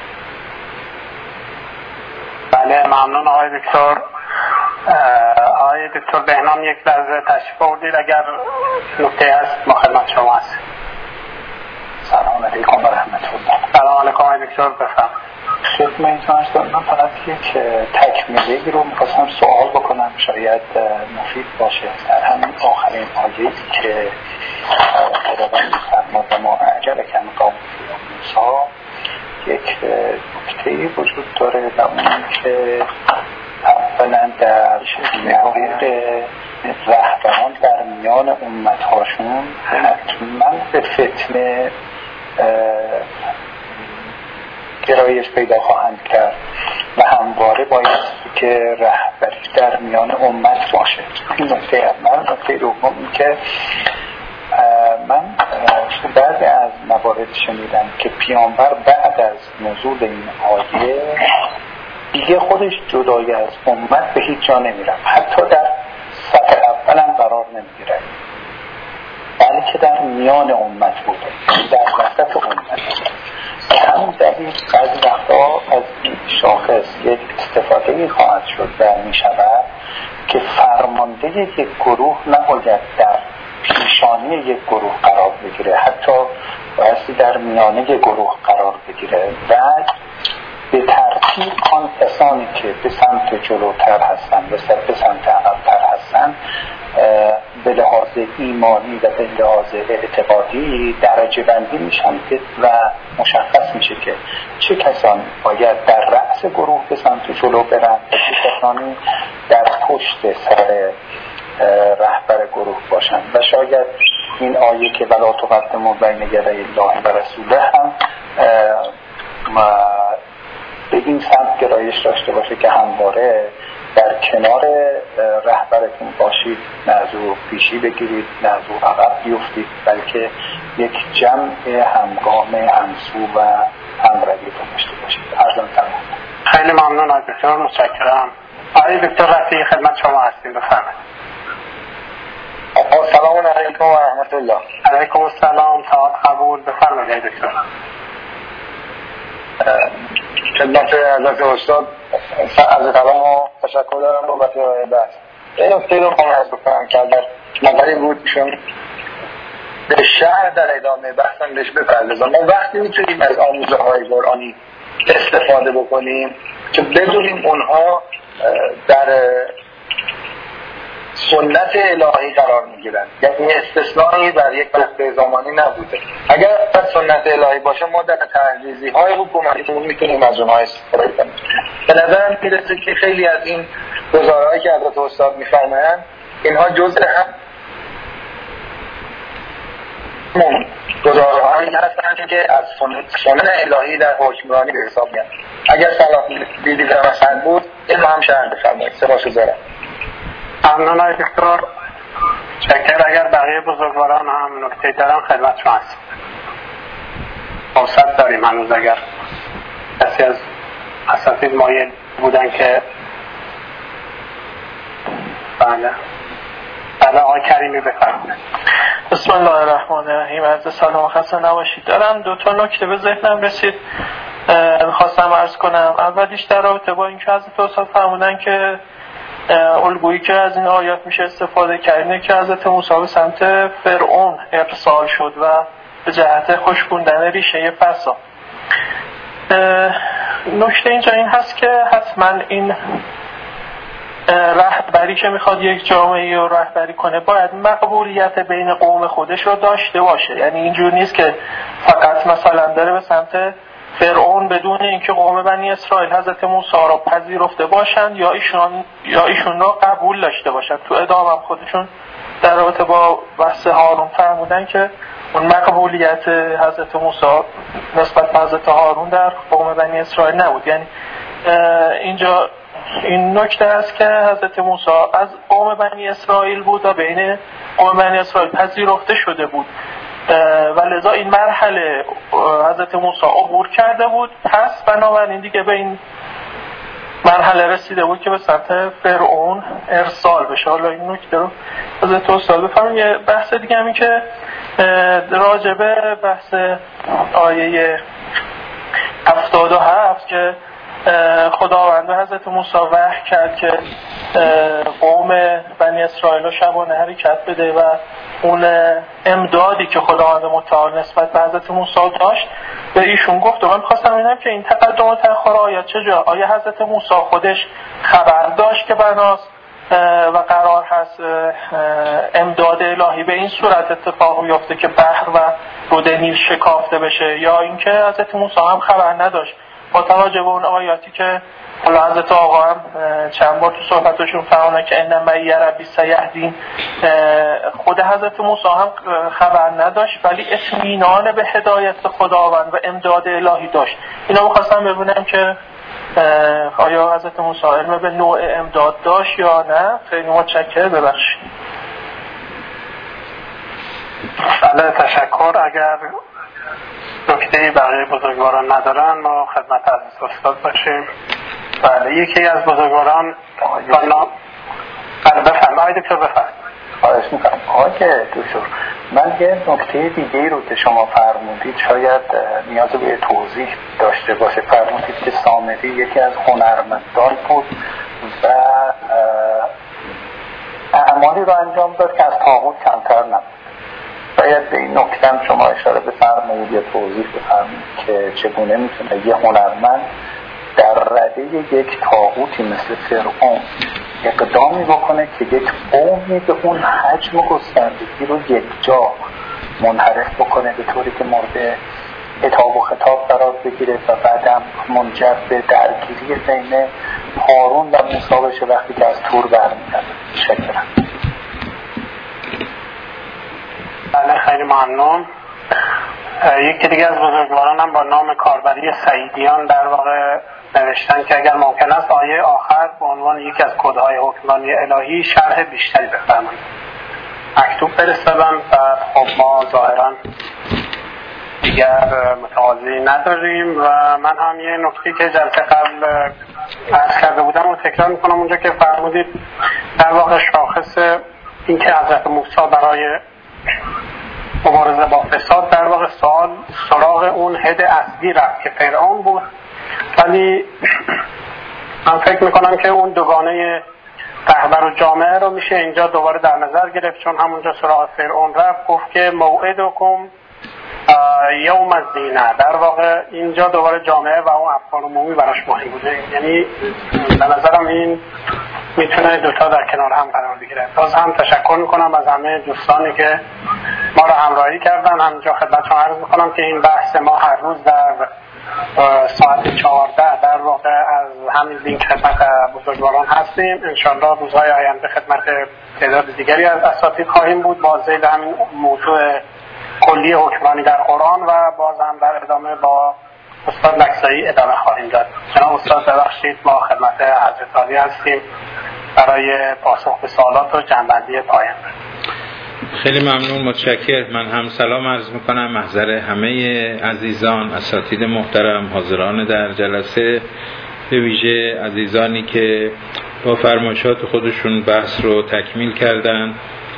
بله ممنون آقای دکتر. آقای دکتر بهنام یک لحظه تشریف آوردید، اگر نکته هست ما خدمت شما هست. سلام علیکم و رحمت الله. سلام علیکم آقای دکتر، بفرمایید. خدمتتون من فقط یک تکمیلی رو می‌خواستم سوال بکنم، شاید مفید باشه. در همین آخرین آیه‌ای که خداوند می‌فرماد و ما اجلکم قوم موسی، یک نکته‌ای وجود داره و اون که اولا در حقیق رهبران در میان امتهاشون حتما به فتنه گرایش پیدا خواهند کرد و همواره باید که رهبری در میان امت باشه. این نکته اول. نکته دوم این که من بعضی از موارد شنیدم که پیامبر بعد از نزول این آیه دیگه خودش جدای از امت به هیچ جا نمیره، حتی در صف اول هم قرار نمیگیره، بلکه در میان امت بوده، در وسط امت. همین دلیل بعضی وقتا از این شاخص یک استفاده خواهد شد و میشود که فرمانده یک گروه نباید در پیشانی یک گروه قرار بگیره، حتی بایستی در میانه یک گروه قرار بگیره و به ترتیب آن کسانی که به سمت جلوتر هستن و به سمت عقب‌تر هستن به لحاظ ایمانی و به لحاظ اعتقادی درجه بندی میشن و مشخص میشه که چه کسانی باید در رأس گروه به سمت جلو برن و چه کسانی در پشت سر رهبر گروه باشن. و شاید این آیه که ولا تقدموا بین یدی الله و رسوله هم به این سمت گرایش داشته باشه که همواره در کنار رهبرتون باشید، نه از او پیشی بگیرید، نه از او عقب بیفتید، بلکه یک جمع همگام همسو و همردی داشته باشید. عرضم تمام. خیلی ممنون از دکتر، متشکرم. آقای دکتر رفیعی خدمت شما هستیم، بفرمایید. سلام علیکم و رحمت الله. علیکم السلام، سلام قبول، بفرمایید دکتر. خدمت حضرت استاد عرض سلام و تشکر دارم بابت بحث. این نکته رو می‌خوام عرض کنم که در نظری بود چون به شهر در ادامه بحثم بهش بپردازم. ما وقتی میتونیم از آموزه های قرآنی استفاده بکنیم که بدونیم اونها در سنت الهی قرار میگیرن، یعنی استثنایی بر یک وقت زمانی نبوده. اگر از سنت الهی باشه ما در تحریزی های حکومتی میتونیم از اونها استفاده کنیم. به نظرم میرسه که خیلی از این گزارهایی که حضرت استاد میفرمایند اینها جزء هم گزارهایی هستند که از سنت الهی در حکمرانی به حساب میاد. اگر صلاح دیدی در مثلا بود این هم شهر بفرمایید. سپاسگزارم. ممنون آقای دکتر. شکر. اگر بقیه بزرگواران هم نکته دارن خدمت شما هست. فرصت داریم هنوز اگر کسی از اساتید مایل بودن که بله آقای کریمی بفرمایید. بسم الله الرحمن الرحیم. عرض سلام و خسته نباشید. دارم دو تا نکته به ذهنم رسید می‌خواستم عرض کنم. اولیش در رابطه با این که حضرت استاد فرمودن که الگویی که از این آیات میشه استفاده کردنه که حضرت موسی به سمت فرعون ارسال شد و به جهت خشکوندن ریشه فساد. نکته اینجا این هست که حتما این رهبری که میخواد یک جامعه رو رهبری کنه باید مقبولیت بین قوم خودش رو داشته باشه. یعنی اینجور نیست که فقط مثلا داره به سمت فرعون بدون اینکه قوم بنی اسرائیل حضرت موسی را پذیرفته باشند یا ایشون را قبول داشته باشند. تو ادامه هم خودشون در رابطه با بحث هارون فرمودن که اون مقبولیت حضرت موسی نسبت به حضرت هارون در قوم بنی اسرائیل نبود. یعنی اینجا این نکته است که حضرت موسی از قوم بنی اسرائیل بود و بین قوم بنی اسرائیل پذیرفته شده بود و لذا این مرحله حضرت موسی عبور کرده بود. پس بنابراین دیگه به این مرحله رسیده بود که به سمت فرعون ارسال بشه. حالا این نکته رو حضرت استاد بفرمایید. یه بحث دیگه همین که راجبه بحث آیه 77 که خداوند حضرت موسی وحی کرد که قوم بنی اسرائیل شبانه حرکت بده و اون امدادی که خداوند متعال نسبت به حضرت موسی داشت به ایشون گفت. و من خواستم ببینم که این تقدم و تأخر آیات چجا؟ آیا حضرت موسی خودش خبر داشت که بناست و قرار هست امداد الهی به این صورت اتفاق بیفته که بحر و رود نیل شکافته بشه، یا اینکه حضرت موسی هم خبر نداشت با توجه به اون آیاتی که حالا حضرت آقا هم چند بار تو صحبتشون فرمودن که ان معی ربی سیهدین، خود حضرت موسی هم خبر نداشت ولی اطمینان به هدایت خداوند و امداد الهی داشت. اینا می‌خواستم ببینم که آیا حضرت موسی علم به نوع امداد داشت یا نه. خیلی متشکرم، ببخشید. بله تشکر. اگر نکته بقیه بزرگواران ندارن ما خدمت عزیز استاد باشیم. بله یکی از بزرگواران بفرمایید دکتر بفرمایید. خواهش میکنم آقای دکتر، من یه نکته دیگه رو که شما فرمودید شاید نیاز به توضیح داشته باشه. فرمودید که سامری یکی از هنرمندان بود و اعمالی رو انجام داد که از طاغوت کمتر نبود. باید به این نکته شما اشاره بفرمایید یا توضیح بفرمایید که چگونه میتونه یه هنرمند در رده یک طاغوتی مثل فرعون اقدامی بکنه که یک قومی به اون حجم و گستردگی رو یک جا منحرف بکنه به طوری که مورد عتاب و خطاب قرار بگیره و بعدم منجر به درگیری بین هارون و موسی بشه وقتی که از تور برمیگردن. شکرم. بله خیلی ممنون. یکی دیگه از بزرگواران هم با نام کاربری سعیدیان در واقع نوشتن که اگر ممکن است آیه آخر به عنوان یکی از کدهای حکمرانی الهی شرح بیشتری بفرمایید. مکتوب فرستادن و خب ما ظاهرا دیگر متقاضی نداریم و من هم یه نکته که جلسه قبل عرض کرده بودم رو تکرار میکنم. اونجا که فرمودید در واقع شاخص این که حضرت موسی برای مبارزه با فساد در واقع سراغ اون هد اصلی رفت که فرعون بود، ولی من فکر میکنم که اون دوگانه رهبر و جامعه رو میشه اینجا دوباره در نظر گرفت، چون همونجا سراغ فرعون رفت گفت که موعدکم یوم الزینه. در واقع اینجا دوباره جامعه و اون افکار عمومی براش مهم بوده. یعنی به نظرم این میتونه دوتا در کنار هم قرار بگیره. باز هم تشکر میکنم از همه دوستانی که ما رو همراهی کردن. همینجا خدمتتون عرض میکنم که این بحث ما هر روز در ساعت 14 در واقع از همین لینک خدمت بزرگواران هستیم. انشاءالله روزهای آینده خدمت تعداد دیگری از اساتید خواهیم بود با ذیل همین موضوع کلی حکمرانی در قرآن و باز هم در ادامه با استاد لکسایی ادامه خواهیم داد. جناب استاد ببخشید ما خدمت حضرت عالی هستیم برای پاسخ به سوالات و جنبندی پایان. خیلی ممنون، متشکرم. من هم سلام عرض میکنم محضر همه عزیزان، اساتید محترم، حاضران در جلسه، به ویژه عزیزانی که با فرمایشات خودشون بحث رو تکمیل کردن.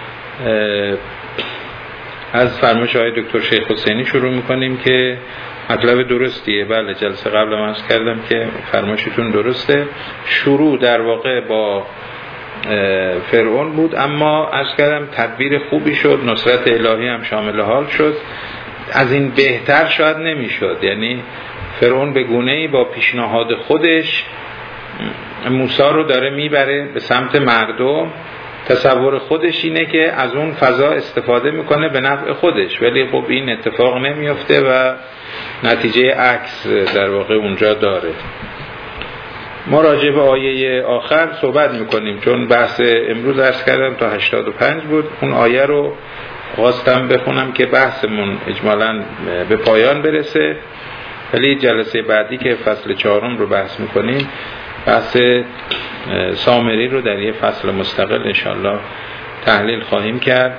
از فرمایش آقای دکتر شیخ حسینی شروع میکنیم که مطلب درستیه. بله جلسه قبل هم عرض کردم که فرمایشتون درسته. شروع در واقع با فرعون بود، اما عرض کردم تدبیر خوبی شد، نصرت الهی هم شامل حال شد. از این بهتر شاید نمیشد. یعنی فرعون به گونه‌ای با پیشنهاد خودش موسی رو داره میبره به سمت مردم. تصور خودش اینه که از اون فضا استفاده میکنه به نفع خودش، ولی خب این اتفاق نمیفته و نتیجه عکس در واقع اونجا داره. ما راجع به آیه آخر صحبت میکنیم چون بحث امروز عرض کردم تا 85 بود. اون آیه رو خواستم بخونم که بحثمون اجمالاً به پایان برسه، ولی جلسه بعدی که فصل 4 رو بحث میکنیم بحث سامری رو در یه فصل مستقل انشاءالله تحلیل خواهیم کرد.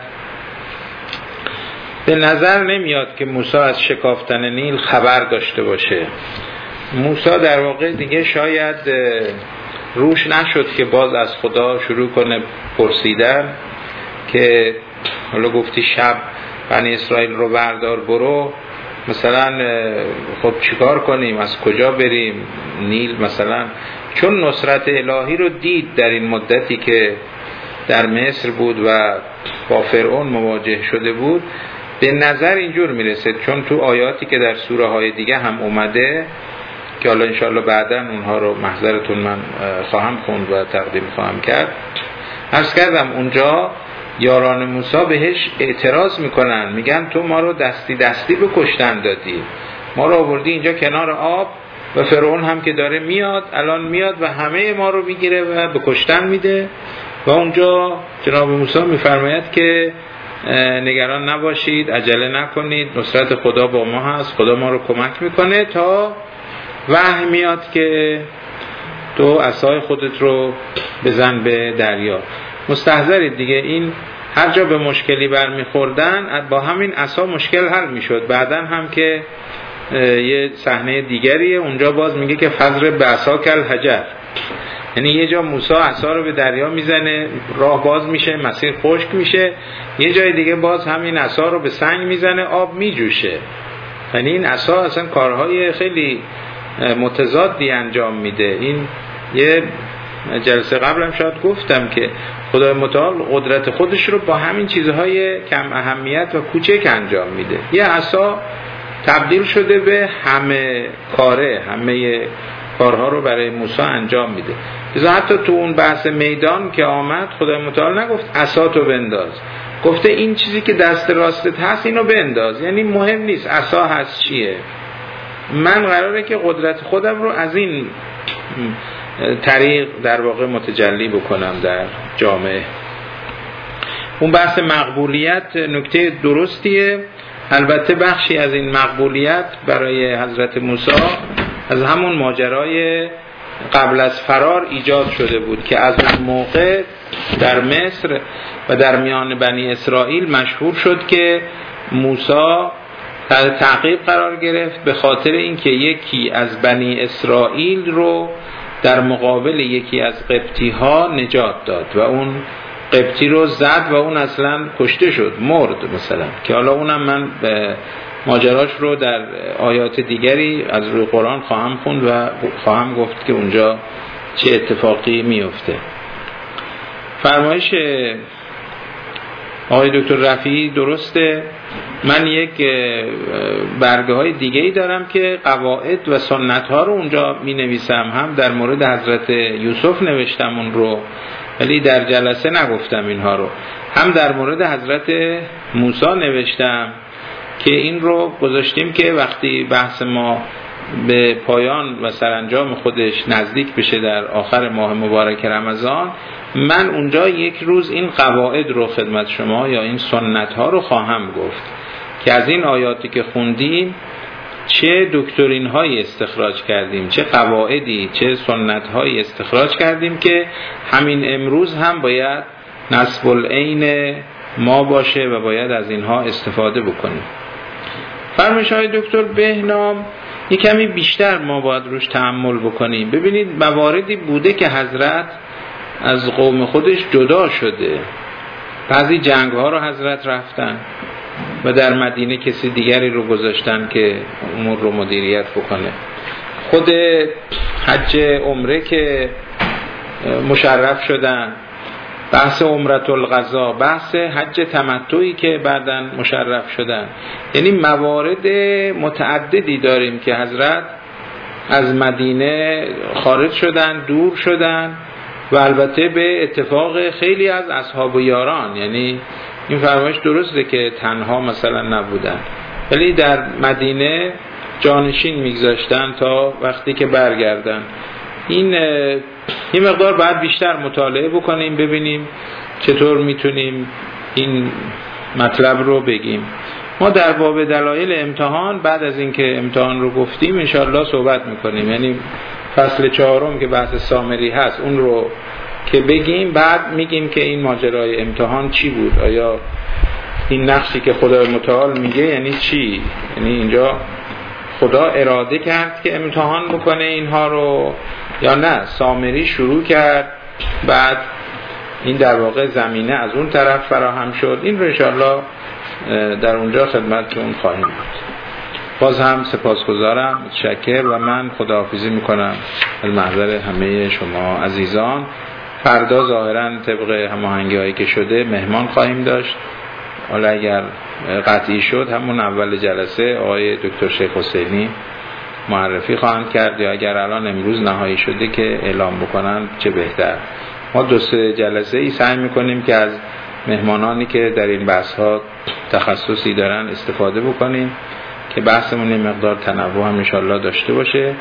به نظر نمیاد که موسی از شکافتن نیل خبر داشته باشه. موسی در واقع دیگه شاید روش نشد که باز از خدا شروع کنه پرسیدن که حالا گفتی شب بنی اسرائیل رو بردار برو، مثلا خب چیکار کنیم، از کجا بریم، نیل مثلا، چون نصرت الهی رو دید در این مدتی که در مصر بود و با فرعون مواجه شده بود. به نظر اینجور میرسه، چون تو آیاتی که در سوره های دیگه هم اومده که حالا انشاءالله بعداً اونها رو محضرتون من خواهم خوند و تقدیم خواهم کرد. عرض کردم اونجا یاران موسی بهش اعتراض میکنن، میگن تو ما رو دستی دستی به کشتن دادی، ما رو آوردی اینجا کنار آب و فرعون هم که داره میاد، الان میاد و همه ما رو میگیره و به کشتن میده. و اونجا جناب موسی میفرماید که نگران نباشید، عجله نکنید، نصرت خدا با ما هست، خدا ما رو کمک میکنه، تا وحی میاد که تو عصای خودت رو بزن به دریا. مستحضرید دیگه، این هر جا به مشکلی برمیخوردن با همین عصا مشکل حل میشد. بعدن هم که یه صحنه دیگریه، اونجا باز میگه که فضرب بعصاک الحجر، یعنی یه جا موسی عصا رو به دریا میزنه، راه باز میشه، مسیر خشک میشه، یه جای دیگه باز همین عصا رو به سنگ میزنه، آب میجوشه. یعنی این عصا اصلا کارهای خیلی متضادی انجام میده. این یه جلسه قبلم شاید گفتم که خدای متعال قدرت خودش رو با همین چیزهای کم اهمیت و کوچک انجام میده. یه عصا تبدیل شده به همه کاره، همه کارها رو برای موسی انجام میده. لذا حتی تو اون بحث میدان که آمد، خدای متعال نگفت عصاتو بنداز، گفته این چیزی که دست راستت هست اینو بنداز. یعنی مهم نیست عصا هست چیه، من قراره که قدرت خودم رو از این طریق در واقع متجلی بکنم در جامعه. اون بحث مقبولیت نکته درستیه. البته بخشی از این مقبولیت برای حضرت موسی از همون ماجرای قبل از فرار ایجاد شده بود که از اون موقع در مصر و در میان بنی اسرائیل مشهور شد که موسی تحت تعقیب قرار گرفت به خاطر اینکه یکی از بنی اسرائیل رو در مقابل یکی از قبطی ها نجات داد و اون قبطی رو زد و اون اصلا کشته شد، مرد مثلا، که حالا اونم من به ماجراش رو در آیات دیگری از روی قرآن خواهم خوند و خواهم گفت که اونجا چه اتفاقی میفته. فرمایش آقای دکتر رفیعی درسته. من یک برگه های دیگه‌ای دارم که قواعد و سنت ها رو اونجا می نویسم، هم در مورد حضرت یوسف نوشتم اون رو ولی در جلسه نگفتم اینها رو، هم در مورد حضرت موسی نوشتم که این رو گذاشتیم که وقتی بحث ما به پایان و سرانجام خودش نزدیک بشه در آخر ماه مبارک رمضان، من اونجا یک روز این قواعد رو خدمت شما یا این سنت ها رو خواهم گفت که از این آیاتی که خوندیم چه دکترین هایی استخراج کردیم، چه قواعدی، چه سنت هایی استخراج کردیم که همین امروز هم باید نصب العین ما باشه و باید از اینها استفاده بکنیم. فرمایش های دکتر بهنام یک کمی بیشتر ما باید روش تأمل بکنیم. ببینید مواردی بوده که حضرت از قوم خودش جدا شده، بعضی جنگ ها رو حضرت رفتن و در مدینه کسی دیگری رو گذاشتن که امور رو مدیریت بکنه. خود حج عمره که مشرف شدن، بحث عمرة القضا، بحث حج تمتعی که بعداً مشرف شدن، یعنی موارد متعددی داریم که حضرت از مدینه خارج شدن، دور شدن و البته به اتفاق خیلی از اصحاب و یاران، یعنی این فرمایش درسته که تنها مثلا نبودن ولی در مدینه جانشین میگذاشتن تا وقتی که برگردن. این یه مقدار باید بیشتر مطالعه بکنیم ببینیم چطور میتونیم این مطلب رو بگیم. ما در باب دلایل امتحان بعد از اینکه امتحان رو گفتیم انشاءالله صحبت میکنیم، یعنی فصل 4 که بحث سامری هست اون رو که بگیم، بعد میگیم که این ماجرای امتحان چی بود، آیا این نقشی که خدای متعال میگه یعنی چی، یعنی اینجا خدا اراده کرد که امتحان بکنه اینها رو یا نه سامری شروع کرد بعد این در واقع زمینه از اون طرف فراهم شد. این رو انشاءالله در اونجا خدمتتون خواهیم بود. باز هم سپاسگزارم، متشکر و من خداحافظی میکنم از محضر همه شما عزیزان. فردا ظاهرا طبق هماهنگی‌هایی که شده مهمان خواهیم داشت، حالا اگر قطعی شد همون اول جلسه آقای دکتر شیخ حسینی معرفی خواهند کرد، یا اگر الان امروز نهایی شده که اعلام بکنن چه بهتر. ما 2-3 جلسه ای سعی میکنیم که از مهمانانی که در این بحث ها تخصصی دارن استفاده بکنیم که بحثمون این مقدار تنوع هم انشاءالله داشته باشه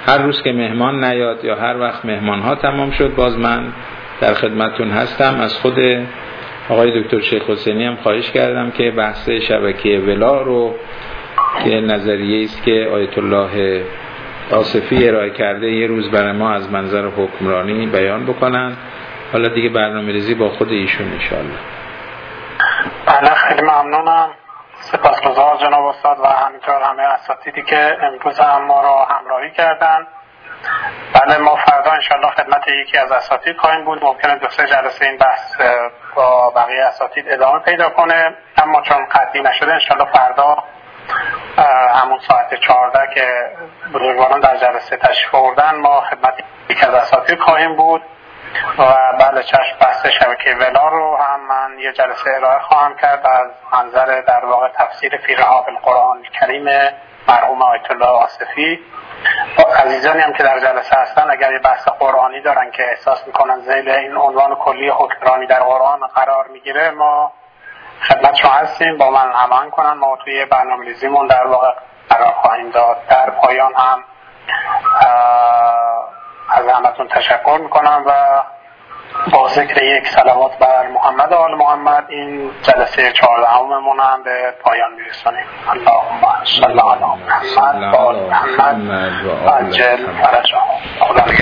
هر روز که مهمان نیاد یا هر وقت مهمان ها تمام شد باز من در خدمتون هستم. از خود آقای دکتر شیخ حسینی هم خواهش کردم که بحث شبکه ولا رو که نظریه است که آیت الله آصفی ارائه کرده یه روز برای ما از منظر حکمرانی بیان بکنن. حالا دیگه برنامه‌ریزی با خود ایشون انشاءالله. بله خیلی ممنونم. سپاسگزار جناب استاد و همینطور همه اساتیدی که امروز هم ما را همراهی کردن. بله ما فردا انشاءالله خدمت یکی از اساتید خواهیم بود. ممکنه 2-3 جلسه این بحث با بقیه اساتید ادامه پیدا کنه، اما چون قطعی نشده انشاءالله فردا همون ساعت 14 که بزرگواران در جلسه تشریف آوردن ما خدمت یکی از اساتید خواهیم بود. و بله چشم، بحث شبکه ولا رو هم من یه جلسه ارائه خواهم کرد از منظر در واقع تفسیر فی رحاب القرآن الکریم مرحوم آیت الله آصفی. عزیزانی هم که در جلسه هستن اگر یه بحث قرآنی دارن که احساس میکنن ذیل این عنوان کلی حکمرانی در قرآن قرار میگیره، ما خدمتشون هستیم، با من هماهنگ کنن، ما توی برنامه‌ریزیمون در واقع قرار خواهیم داد. در پایان هم از همتون تشکر میکنم و با ذکر یک صلوات بر محمد و آل محمد این جلسه 14مون هم به پایان میرسونیم. اللهم صل علی محمد و آل محمد و عجل فرجهم.